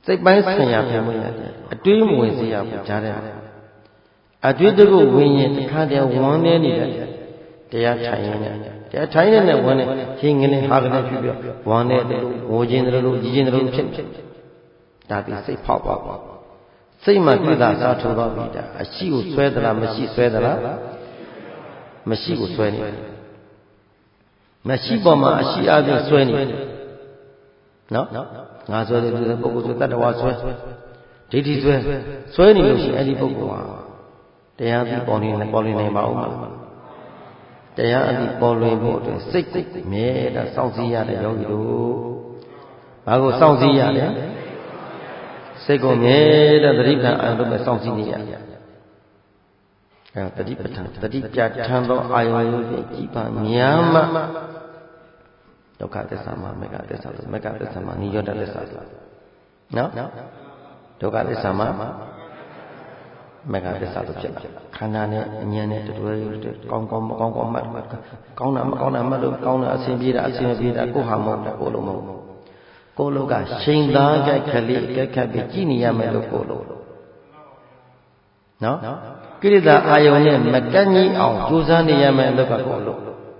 A: စိတ်ပိုင်းဆိုင်ရာပြင်မရတယ်အတွေးမဝင်စေရဘူးကြားတယ်အတွေးတကုဝင်ရင်တစ်ခါတည်းဝမ်းနေနေတဲ့တရားထိုင်ရင်တရားထိုင်နေတဲ့ဝမ်းနဲ့ရှင်ငင်းဟာကနေဖြစ်ပြီးဝမ်းနေတဲ့ငိုခြင်းတွေလို့ကြီးခြင်းတွေလို့ဖြစ်နေဒါပြီးစိတ်ဖောက်ပါပါစိတ်မှတွေ့တာစားထိုးတော့ပြီဒါအရှိကိုဆွဲသလားမရှိဆွဲသလားမရှိကိုဆွဲနေတယ်မရှိပေါ်မှာအရှိအပြင်ဆွဲနေတယ်နော်ငါဆွဲတယ်သူပုဂ္ဂိုလ်ဆိုတတ္တဝါဆွဲဒိဋ္ဌိဆွဲဆွဲနေလို့ရှိရင်အဲ့ဒီပုဂ္ဂိုလ်ဟာတရားပြီးပေါ်နေတယ်ပေါ်နေနိုင်ပါဦးမလားတရားအပြီးပေါ်လွင်ဖို့အတွက်စိတ်ကိုမြဲတာစောင့်စည်းရတဲ့ယောဂီတို့ဘာကိုစောင့်စည်းရလဲစိတ်ကိုမြဲတဲ့သတိပဋ္ဌာန်အာရုံနဲ့စောင့်စည်းနေရတယ်အဲတတိပဋ္ဌာန်တတိပြဋ္ဌာန်သောအာယုံကိုကြည်ပါများမှဒုက္ခသစ္စာမှာမေဃသစ္စာလို့မေဃသစ္စာမှာနိရောဓသစ္စာလို့နော်ဒုက္ခသစ္စာမှာမေဃသစ္စာလို့ဖြစ်လာခန္ဓာနဲ့အဉာဏ်နဲ့တူတူကောင်းကောင်းမကောင်းကောင်းမှတ်ကောင်းတာမကောင်းတာမှတ်လို့ကောင်းတာအစဉ်ပြေတာအစဉ်ပြေတာကိုဟာမဟုတ်တာကိုလုံးမဟုတ်ကိုလုံးကရှိန်သားကြိုက်ကလေးကြိုက်ခတ်ပြီးကြည်နေရမယ်လို့ကိုလုံးနော်ကိရိတာအာယုန်နဲ့မကန့်ကြီးအောင်ကြိုးစားနေရမယ်လို့ကကိုလုံး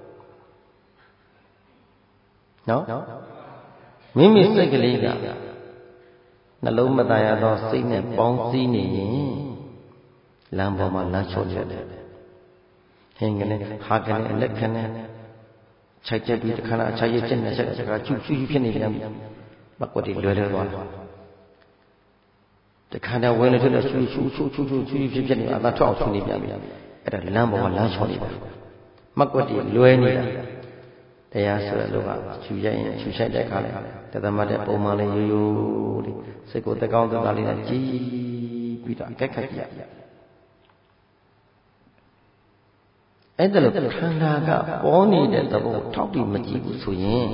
A: နော်မိမိစိတ်ကလေးကနှလုံးမသားရသောစိတ်နဲ့ပေါင်းစည်းနေရင်လမ်းပေါ်မှာလမ်းချောချက်တယ်ဟင်းကနေဟာကနေအလက်ကနေခြိုက်ချက်ပြီးတခါခြိုက်ရချက်နဲ့ချက်တခါချူချူဖြစ်နေပြန်မကွက်တွေလွယ်လွယ်သွားတခါတည်းဝင်လို့ထွက်လို့ချူချူချူချူချူချူဖြစ်ဖြစ်နေအသာထောက်ချူနေပြန်ပြီအဲ့ဒါလမ်းပေါ်မှာလမ်းချောနေတာမကွက်တွေလွယ်နေတာတရားဆိုတဲ့လောကချူရိုက်ရင်ချူဆိုင်တဲ့ခါလေတသမတ်တဲ့ပုံမှန်လေးရိုးရိုးလေးစိတ်ကိုတကောင်းတသားလေးနဲ့ကြည်ပြီးတော့ကြက်ခက်ကြည့်ရအဲ့ဒါလို့ခန္ဓာကပေါ်နေတဲ့သဘောထောက်ပြီးမကြည့်ဘူးဆိုရင်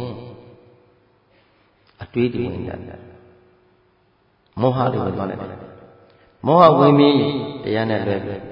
A: အတွေးတွေဝင်တယ်မောဟတွေဝင်သွားတယ်မောဟဝင်ပြီးတရားနဲ့လွဲပြီ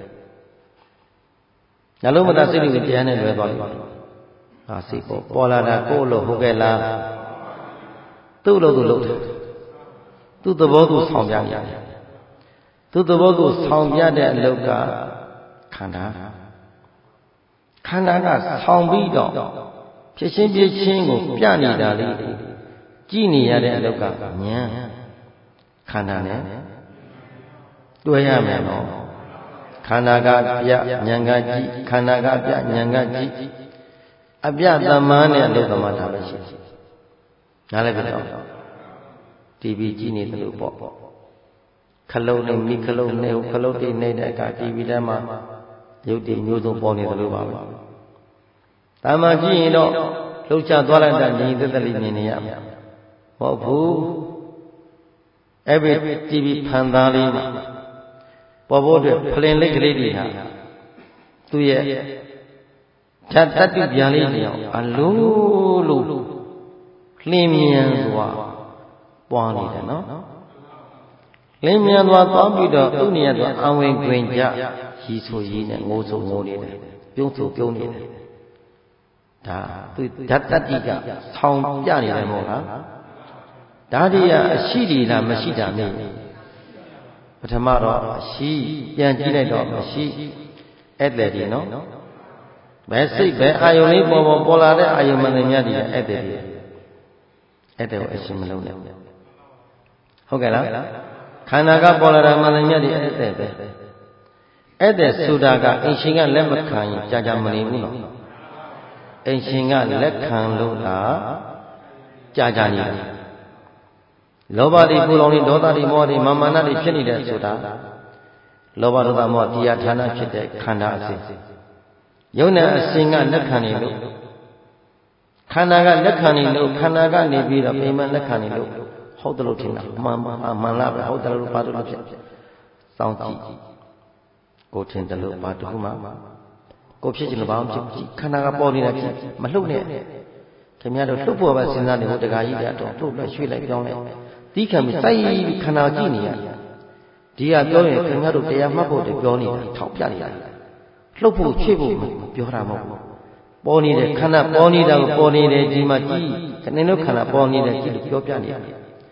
A: နှလုံးမသားစိတ်တွေတရားနဲ့လွဲသွားပြီဟာစိတ်ပေါ်ပေါ်လာတာကိုယ်လို့ဟုတ်ကဲ့လားသူ့လို့သူ့လို့သူ့သဘောသူဆောင်ပြရတယ်သူ့သဘောသူဆောင်ပြတဲ့အလုပ်ကခန္ဓာခန္ဓာကဆောင်ပြီးတော့ဖြစ်ချင်းဖြစ်ချင်းကိုပြနေတာလေးကြည့်နေရတဲ့အလောက်ကဉာဏ်ခန္ဓာနဲ့တွဲရမယ်နော်ခန္ဓာကပြဉာဏ်ကကြည့်ခန္ဓာကပြဉာဏ်ကကြည့်အပြသမန်းနဲ့အလုသမထားလို့ရှိတယ်နားလည်းပြတော့တီဗီကြည့်နေတယ်လို့ပေါ့ခလုံးနဲ့မိခလုံးနဲ့ခလုံးတိနေတဲ့အခါတီဗီထဲမှာရုပ်တည်မျိုးစုံပေါ်နေတယ်လို့ပါပဲ။တာမန်ကြည့်ရင်တော့လှုပ်ရှားသွားလိုက်တာညီသက်သက်လေးမြင်နေရမှာမဟုတ်ဘူး။အဲ့ဒီတီဗီဖန်သားလေးမှာပေါ်ဖို့အတွက်ဖလင်လိတ်ကလေးတွေဟာသူ့ရဲ့ဓာတ်တတိပြန်လေးတွေအောင်အလိုလိုလင်းမြန်စွာပွားနေတယ်နော်။လင်းမြန်စွာသွားပြီးတော့သူ့နေရာတော့အဝင်တွင်ကြရီဆိုရီနဲ့ငိုဆိုငိုနေတယ်ပြုံးဆိုပြုံးနေတယ်ဒါသူဓာတ်တတိကဆောင်းပြနေတယ်မို့လားဒါတွေကအရှိတွေလားမရှိတာမေးပထမတော့အရှိပြန်ကြည့်လိုက်တော့မရှိအဲ့တဲ့ဒီနော်ဘယ်စိတ်ဘယ်အာယုံလေးပေါ်ပေါ်ပေါ်လာတဲ့အာယုံမှန်တယ်များဒီအဲ့တဲ့ဒီအဲ့တဲ့ကိုအရှိမလုံးနဲ့ဟုတ်ကဲ့လားခန္ဓာကပေါ်လာတာမှန်တယ်များဒီအဲ့တဲ့ပဲအဲ့တဲ့ဆိုတာကအင်ရှင်ကလက်မခံရင်ကြာကြာမနေဘူးနော်အင်ရှင်ကလက်ခံလို့လားကြာကြာနေတယ်လောဘတွေပူလောင်တွေဒေါသတွေမောဟတွေမာမာနတွေဖြစ်နေတဲ့ဆိုတာလောဘဒေါသမောဟတရားဌာနဖြစ်တဲ့ခန္ဓာအစဉ်ယုံနဲ့အစဉ်ကလက်ခံနေလို့ခန္ဓာကလက်ခံနေလို့ခန္ဓာကနေပြီးတော့ပိမှန်လက်ခံနေလို့ဟုတ်တယ်လို့ထင်တာမှန်မှန်လားပဲဟုတ်တယ်လို့ဘာလို့ဖြစ်စောင့်ကြည့်ကိုထင်တယ်လို့ဘာတခုမှကိုဖြစ်ချင်လို့ဘာမှဖြစ်ကြည့်ခန္ဓာကပေါ်နေတာကြည့်မလှုပ်နဲ့ခင်ဗျားတို့လှုပ်ဖို့ပဲစဉ်းစားနေဖို့တခါကြီးကတော့လှုပ်လိုက်ရွှေ့လိုက်ပြောင်းလိုက်တီးခံပြီးစိုက်ခန္ဓာကြည့်နေရဒီကပြောရင်ခင်ဗျားတို့တရားမှတ်ဖို့တပြောနေတာထောက်ပြနေတာလှုပ်ဖို့ချွေ့ဖို့ပြောတာမဟုတ်ဘူးပေါ်နေတဲ့ခန္ဓာပေါ်နေတာကိုပေါ်နေတယ်ဒီမှာကြည့်ခဏတို့ခန္ဓာပေါ်နေတယ်ကြည့်လို့ပြောပြနေတာ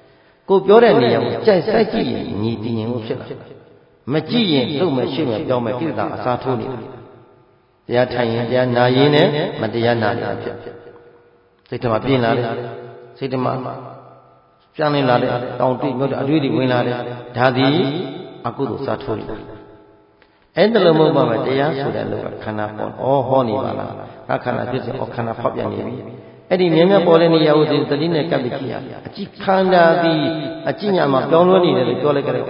A: ကိုပြောတဲ့နေရာကိုကြိုက်စိုက်ကြည့်ရင်ညီတည်ရင်ကိုဖြစ်လာမကြည့်ရင်လုံမဲ့ရှိမဲ့ပြောင်းမဲ့ကိလေသာအစားထိုးနေတာတရားထိုင်ရင်တရားနာရင်နဲ့မတရားနာတာဖြစ်စိတ်ဓမ္မပြင်းလာတယ်စိတ်ဓမ္မပြန်လည်လာတဲ့တောင်တိမြို့တဲ့အတွေ့အကြုံဝင်လာတယ်ဒါသည်အကုသိုလ်စားထိုးနေတာအဲ့ဒါလို့မဟုတ်ပါဘူးတရားဆိုတဲ့လောကခန္ဓာပေါ်ဩဟောနေပါလားငါခန္ဓာဖြစ်စေဩခန္ဓာဖောက်ပြန်နေပြီအဲ့ဒီမြင်မြတ်ပေါ်တဲ့နေရာကိုဒီတတိနဲ့ကပ်ပြီးကြည့်ရအကြည့်ခန္ဓာသည်အကြည့်ညာမှာပြောင်းလဲနေတယ်လို့ပြောလိုက်ကြတယ်ဩ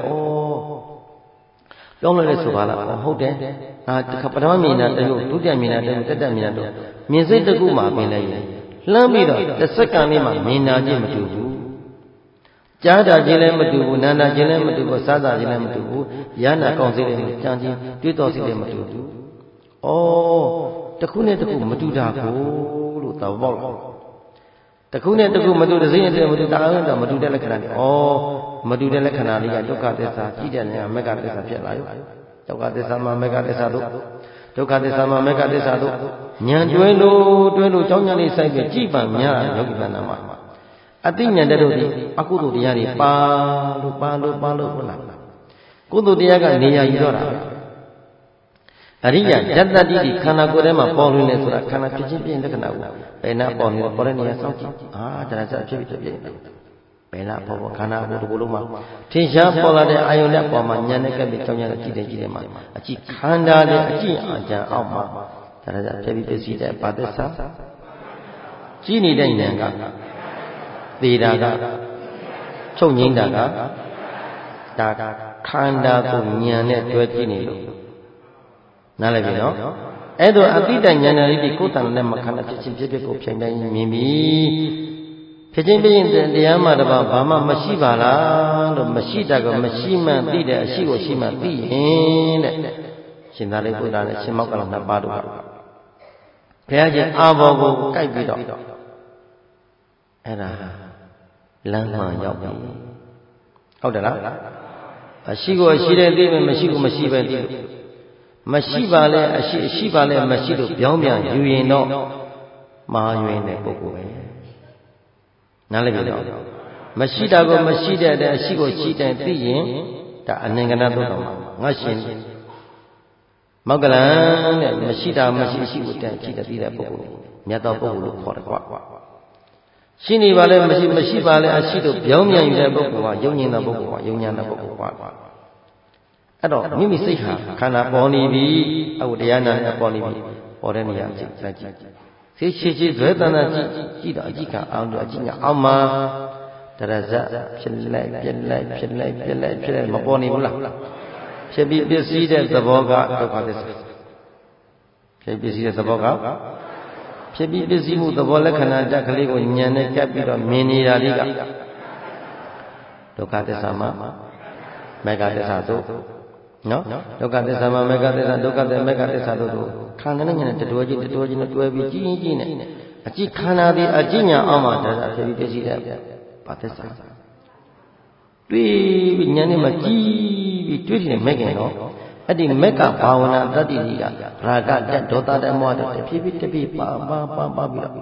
A: ပြောင်းလဲလဲဆိုပါလားဟုတ်တယ်အာပထမမြင်တာတရုပ်ဒုတိယမြင်တာတရုပ်တတိယမြင်တာတော့မြင်စိတ်တစ်ခုမှပင်လိုက်ရင်လှမ်းပြီးတော့တစ်စက္ကန့်လေးမှမြင်တာချင်းမတူဘူးကြားတာချင်းလည်းမတူဘူးနားတာချင်းလည်းမတူဘူးစားတာချင်းလည်းမတူဘူးရဟနာကောင်းစိတ်လည်းကြံချင်းတွေးတော်စိတ်လည်းမတူဘူးဩတစ်ခုနဲ့တစ်ခုမတူတာကိုလို့သဘောပေါက်လာတစ်ခုနဲ့တစ်ခုမတူတဲ့စိတ်နဲ့မတူတာတော့မတူတဲ့လက္ခဏာတွေဩမတူတဲ့လက္ခဏာလေးကဒုက္ခသစ္စာကြည့်တဲ့နေရာမဂ္ဂသစ္စာဖြစ်လာရောဒုက္ခသစ္စာမှာမဂ္ဂသစ္စာတို့ဒုက္ခသစ္စာမှာမဂ္ဂသစ္စာတို့ဉာဏ်တွဲလို့တွဲလို့ကြောင်းဉာဏ်လေးစိုက်ပြီးကြည်ပံများယောဂီဘာနာမှာအသိဉာဏ်တဲ့တို့ဒီအကုသိုလ်တရားတွေပါလို့ပါလို့ပါလို့ဟုတ်လားကုသိုလ်တရားကနေရာယူတော့တာအရိယယတ္တတိဒီခန္ဓာကိုယ်ထဲမှာပေါ်လွင်နေဆိုတာခန္ဓာဖြစ်ချင်းပြင်းလက္ခဏာကိုဘယ်နာပေါ်နေလဲပေါ်တဲ့နေရာစောင့်ကြည့်အာဒါကြဖြစ်ဖြစ်ဖြစ်နေဘယ်နာပေါ်ပေါ်ခန္ဓာကိုယ်တစ်ခုလုံးမှာထင်ရှားပေါ်လာတဲ့အာယုန်နဲ့ပေါ်မှာဉာဏ်နဲ့ကပ်ပြီးကြောင်းဉာဏ်နဲ့ကြည့်တယ်ကြည့်တယ်မှာအကြည့်ခန္ဓာနဲ့အကြည့်အကြံအောက်မှာဒါကြဖြစ်ဖြစ်ဖြစ်စီတဲ့ဘာသစ္စာကြည့်နေတဲ့ဉာဏ်ကသေတာကချုပ်ငိမ့်တာကဒါခန္ဓာကိုဉာဏ်နဲ့တွဲကြည့်နေလို့နားလည်ပြီနော်အဲ့တော့အတိတ္တဉာဏ်နဲ့ဒီကိုယ်တန်နဲ့မခန္ဓာဖြစ်ချင်းဖြစ်ဖြစ်ကိုဖြိုင်တိုင်းမြင်ပြီဖြစ်ချင်းပြင်းတရားမှတပါဘာမှမရှိပါလားလို့မရှိတာကမရှိမှန်သိတယ်အရှိကိုရှိမှသိရင်တဲ့ရှင်သာရိပုတ္တရာနဲ့ရှင်မောက္ကလနှစ်ပါးတို့ကဘုရားရှင်အာဘောကိုကြိုက်ပြီးတော့အဲ့ဒါလမ်းမှရောက်ပြီဟုတ်တယ်လားအရှိကိုအရှိတဲ့သိမယ်မရှိကိုမရှိပဲသိလို့မရှိပါလဲအရှိအရှိပါလဲမရှိလို့ပြောင်းပြန်ယူရင်တော့မာယွင်တဲ့ပုဂ္ဂိုလ်ပဲနားလည်ပြီနော်မရှိတာကိုမရှိတဲ့အရှိကိုရှိတယ်သိရင်ဒါအနင်္ဂနာသုတ်တော်မှာငါရှင်မောက္ကလံတဲ့မရှိတာမရှိရှိကိုတန်ကြည့်တဲ့သိတဲ့ပုဂ္ဂိုလ်မြတ်သောပုဂ္ဂိုလ်လို့ခေါ်တယ်ကွာရှိနေပါလဲမရှိမရှိပါလဲအရှိတို့ပြောင်းပြန်ယူတဲ့ပုဂ္ဂိုလ်ကယုံညင်တဲ့ပုဂ္ဂိုလ်ကယုံညာတဲ့ပုဂ္ဂိုလ်ကွာအဲ့တော့မိမိစိတ်ဟာခန္ဓာပေါ်နေပြီအခုတရားနာနဲ့ပေါ်နေပြီပေါ်တဲ့နေရာကြည့်ကြည့်စိတ်ရှိရှိဇွဲတဏ္ဍကြည့်ကြည့်တော့အကြည့်ကအောင်တော့အကြည့်ကအောင်မှာတရဇဖြစ်လိုက်ပြက်လိုက်ဖြစ်လိုက်ပြက်လိုက်ဖြစ်လိုက်မပေါ်နေဘူးလားဖြစ်ပြီးပစ္စည်းတဲ့သဘောကဒုက္ခသစ္စာဖြစ်ပစ္စည်းတဲ့သဘောကဖြစ်ပြီးပစ္စည်းမှုသဘောလက္ခဏာတက်ကလေးကိုဉာဏ်နဲ့ကပ်ပြီးတော့မြင်နေတာလေးကဒုက္ခသစ္စာမှာမေဃသစ္စာတို့နော်ဒုက္ခသစ္စာမှာမေဃသစ္စာဒုက္ခသစ္စာမေဃသစ္စာတို့ကိုခန္ဓာနဲ့ဉာဏ်နဲ့တတွဲကြီးတတွဲကြီးနဲ့တွဲပြီးကြည့်ကြည့်နဲ့အကြည့်ခန္ဓာဒီအကြည့်ညာအောင်မှာဒါသာဖြစ်ပြီးပစ္စည်းတဲ့ဘာသစ္စာတွေ့ပြီးဉာဏ်နဲ့မှကြည့်ပြီးတွေ့တယ်မဲ့ခင်တော့အဲ့ဒီမက်ကဘာဝနာတတ္တိကြီးကရာဂတက်ဒေါသတက်မောဟတက်ဖြည်းဖြည်းတဖြည်းပါပါပါပါပြီးတော့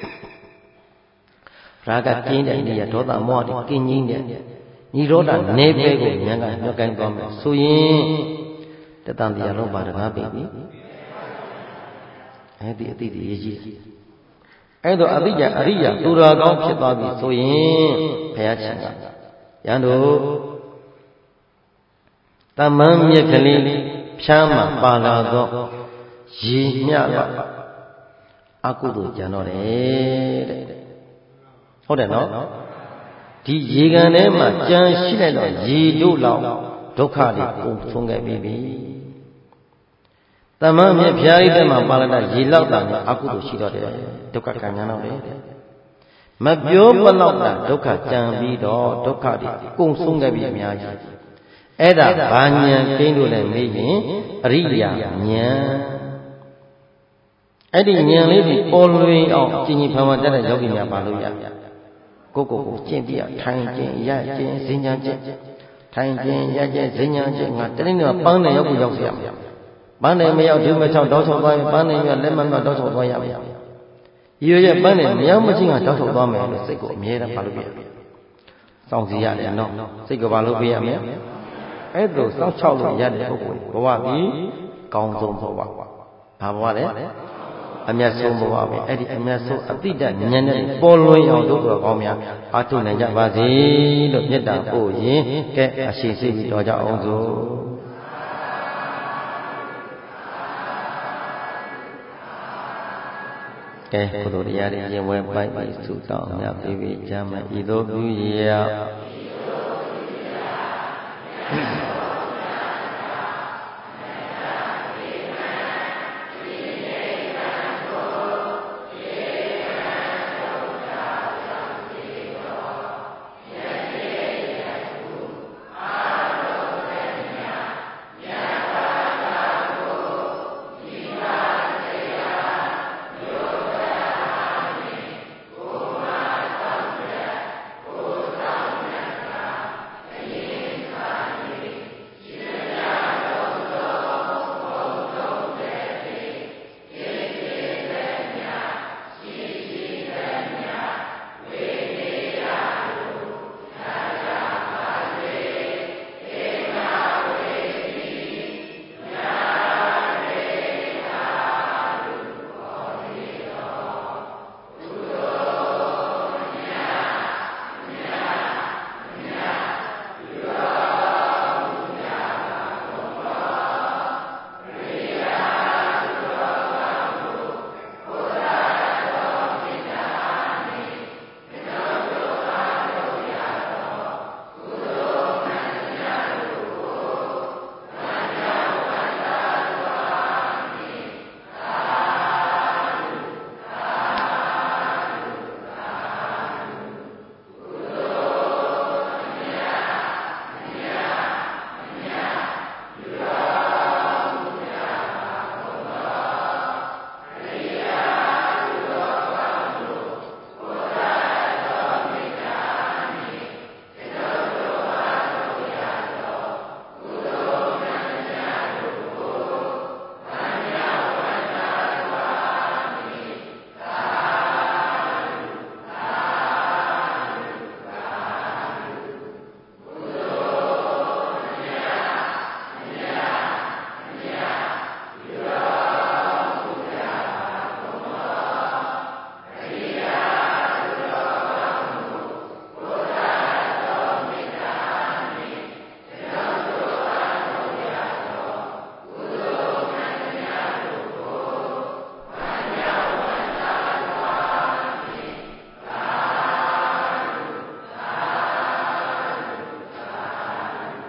A: ရာဂကင်းတဲ့နေရာဒေါသမောဟတွေကင်းကြီးတဲ့ညီရောတာနေပဲကိုဉာဏ်ကညှော့ကိုင်းသွားမယ်ဆိုရင်တတန်တရားလုံးပါတကားပြီအဲ့ဒီအတိတ်ရေးကြီးအဲ့တော့အတိတ်ကအရိယာသူတော်ကောင်းဖြစ်သွားပြီဆိုရင်ဘုရားရှင်ကယံတို့တမန်မြက်ကလေးဖြမ်းမှာပါလာတော့ရေမြတော့အကုသိုလ်ကြံတော့တယ်တဲ့ဟုတ်တယ်နော်ဒီရေကန်ထဲမှာကြံရှိလိုက်တော့ရေတို့လောက်ဒုက္ခတွေပုံဆုံးခဲ့ပြီတမန်မြက်ဖျားရိပ်ထဲမှာပါလာတဲ့ရေလောက်တာနဲ့အကုသိုလ်ရှိတော့တယ်ဒုက္ခကံညာတော့တယ်မပြောဘလောက်တာဒုက္ခကြံပြီးတော့ဒုက္ခတွေကုန်ဆုံးခဲ့ပြီအများကြီးအဲ့ဒါဘာဉာဏ်ကိန်းလို့လဲမေးရင်အရိယာဉာဏ်အဲ့ဒီဉာဏ်လေးကိုပေါ်လွင်အောင်ကျင့်ကြံဖန်ဖန်တက်တဲ့ယောဂီများပါလို့ရကိုကိုကိုကျင့်ပြထိုင်ကျင့်ရကျင့်စဉ္ညာကျင့်ထိုင်ကျင့်ရကျင့်စဉ္ညာကျင့်ငါတနေ့တော့ပန်းတယ်ရောက်ကိုရောက်เสียမှာပန်းတယ်မရောက်ဒုမချောင်းတောက်ချောက်သွားရင်ပန်းတယ်မြလက်မမတောက်ချောက်သွားရမယ်ရွရရဲ့ပန်းတယ်မရောက်မချင်းကတောက်ချောက်သွားမယ်လို့စိတ်ကိုအမြဲတမ်းပါလို့ပြစောင့်စီရတယ်နော်စိတ်ကဘာလို့ပြရမလဲအဲ့ဒါစောင့်ချောက်လို့ရတဲ့ပုဂ္ဂိုလ်ဘဝပြီးကောင်းဆုံးဘဝဘာဘဝလဲအမျက်ဆုံးဘဝပဲအဲ့ဒီအမျက်ဆုံးအတိတ်ဉာဏ်နဲ့ပေါ်လွင်အောင်တို့တော်ကောင်းများအားထုတ်နိုင်ကြပါစေလို့မေတ္တာပို့ရင်ကဲအရှိစိတ်ပြီးတော်ကြအောင်စို့ကဲကုသိုလ်တရားတွေရင်ဝဲပိုက်ပြီးဆုတောင်းမြတ်ပြီးပြီးကြမ်းဤသို့ပြုရ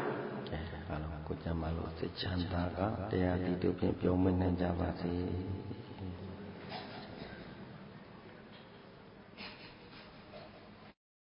A: ချမ်းသာကတရားတည်တုဖြင့်ပြောင်းမနိုင်ကြပါစေ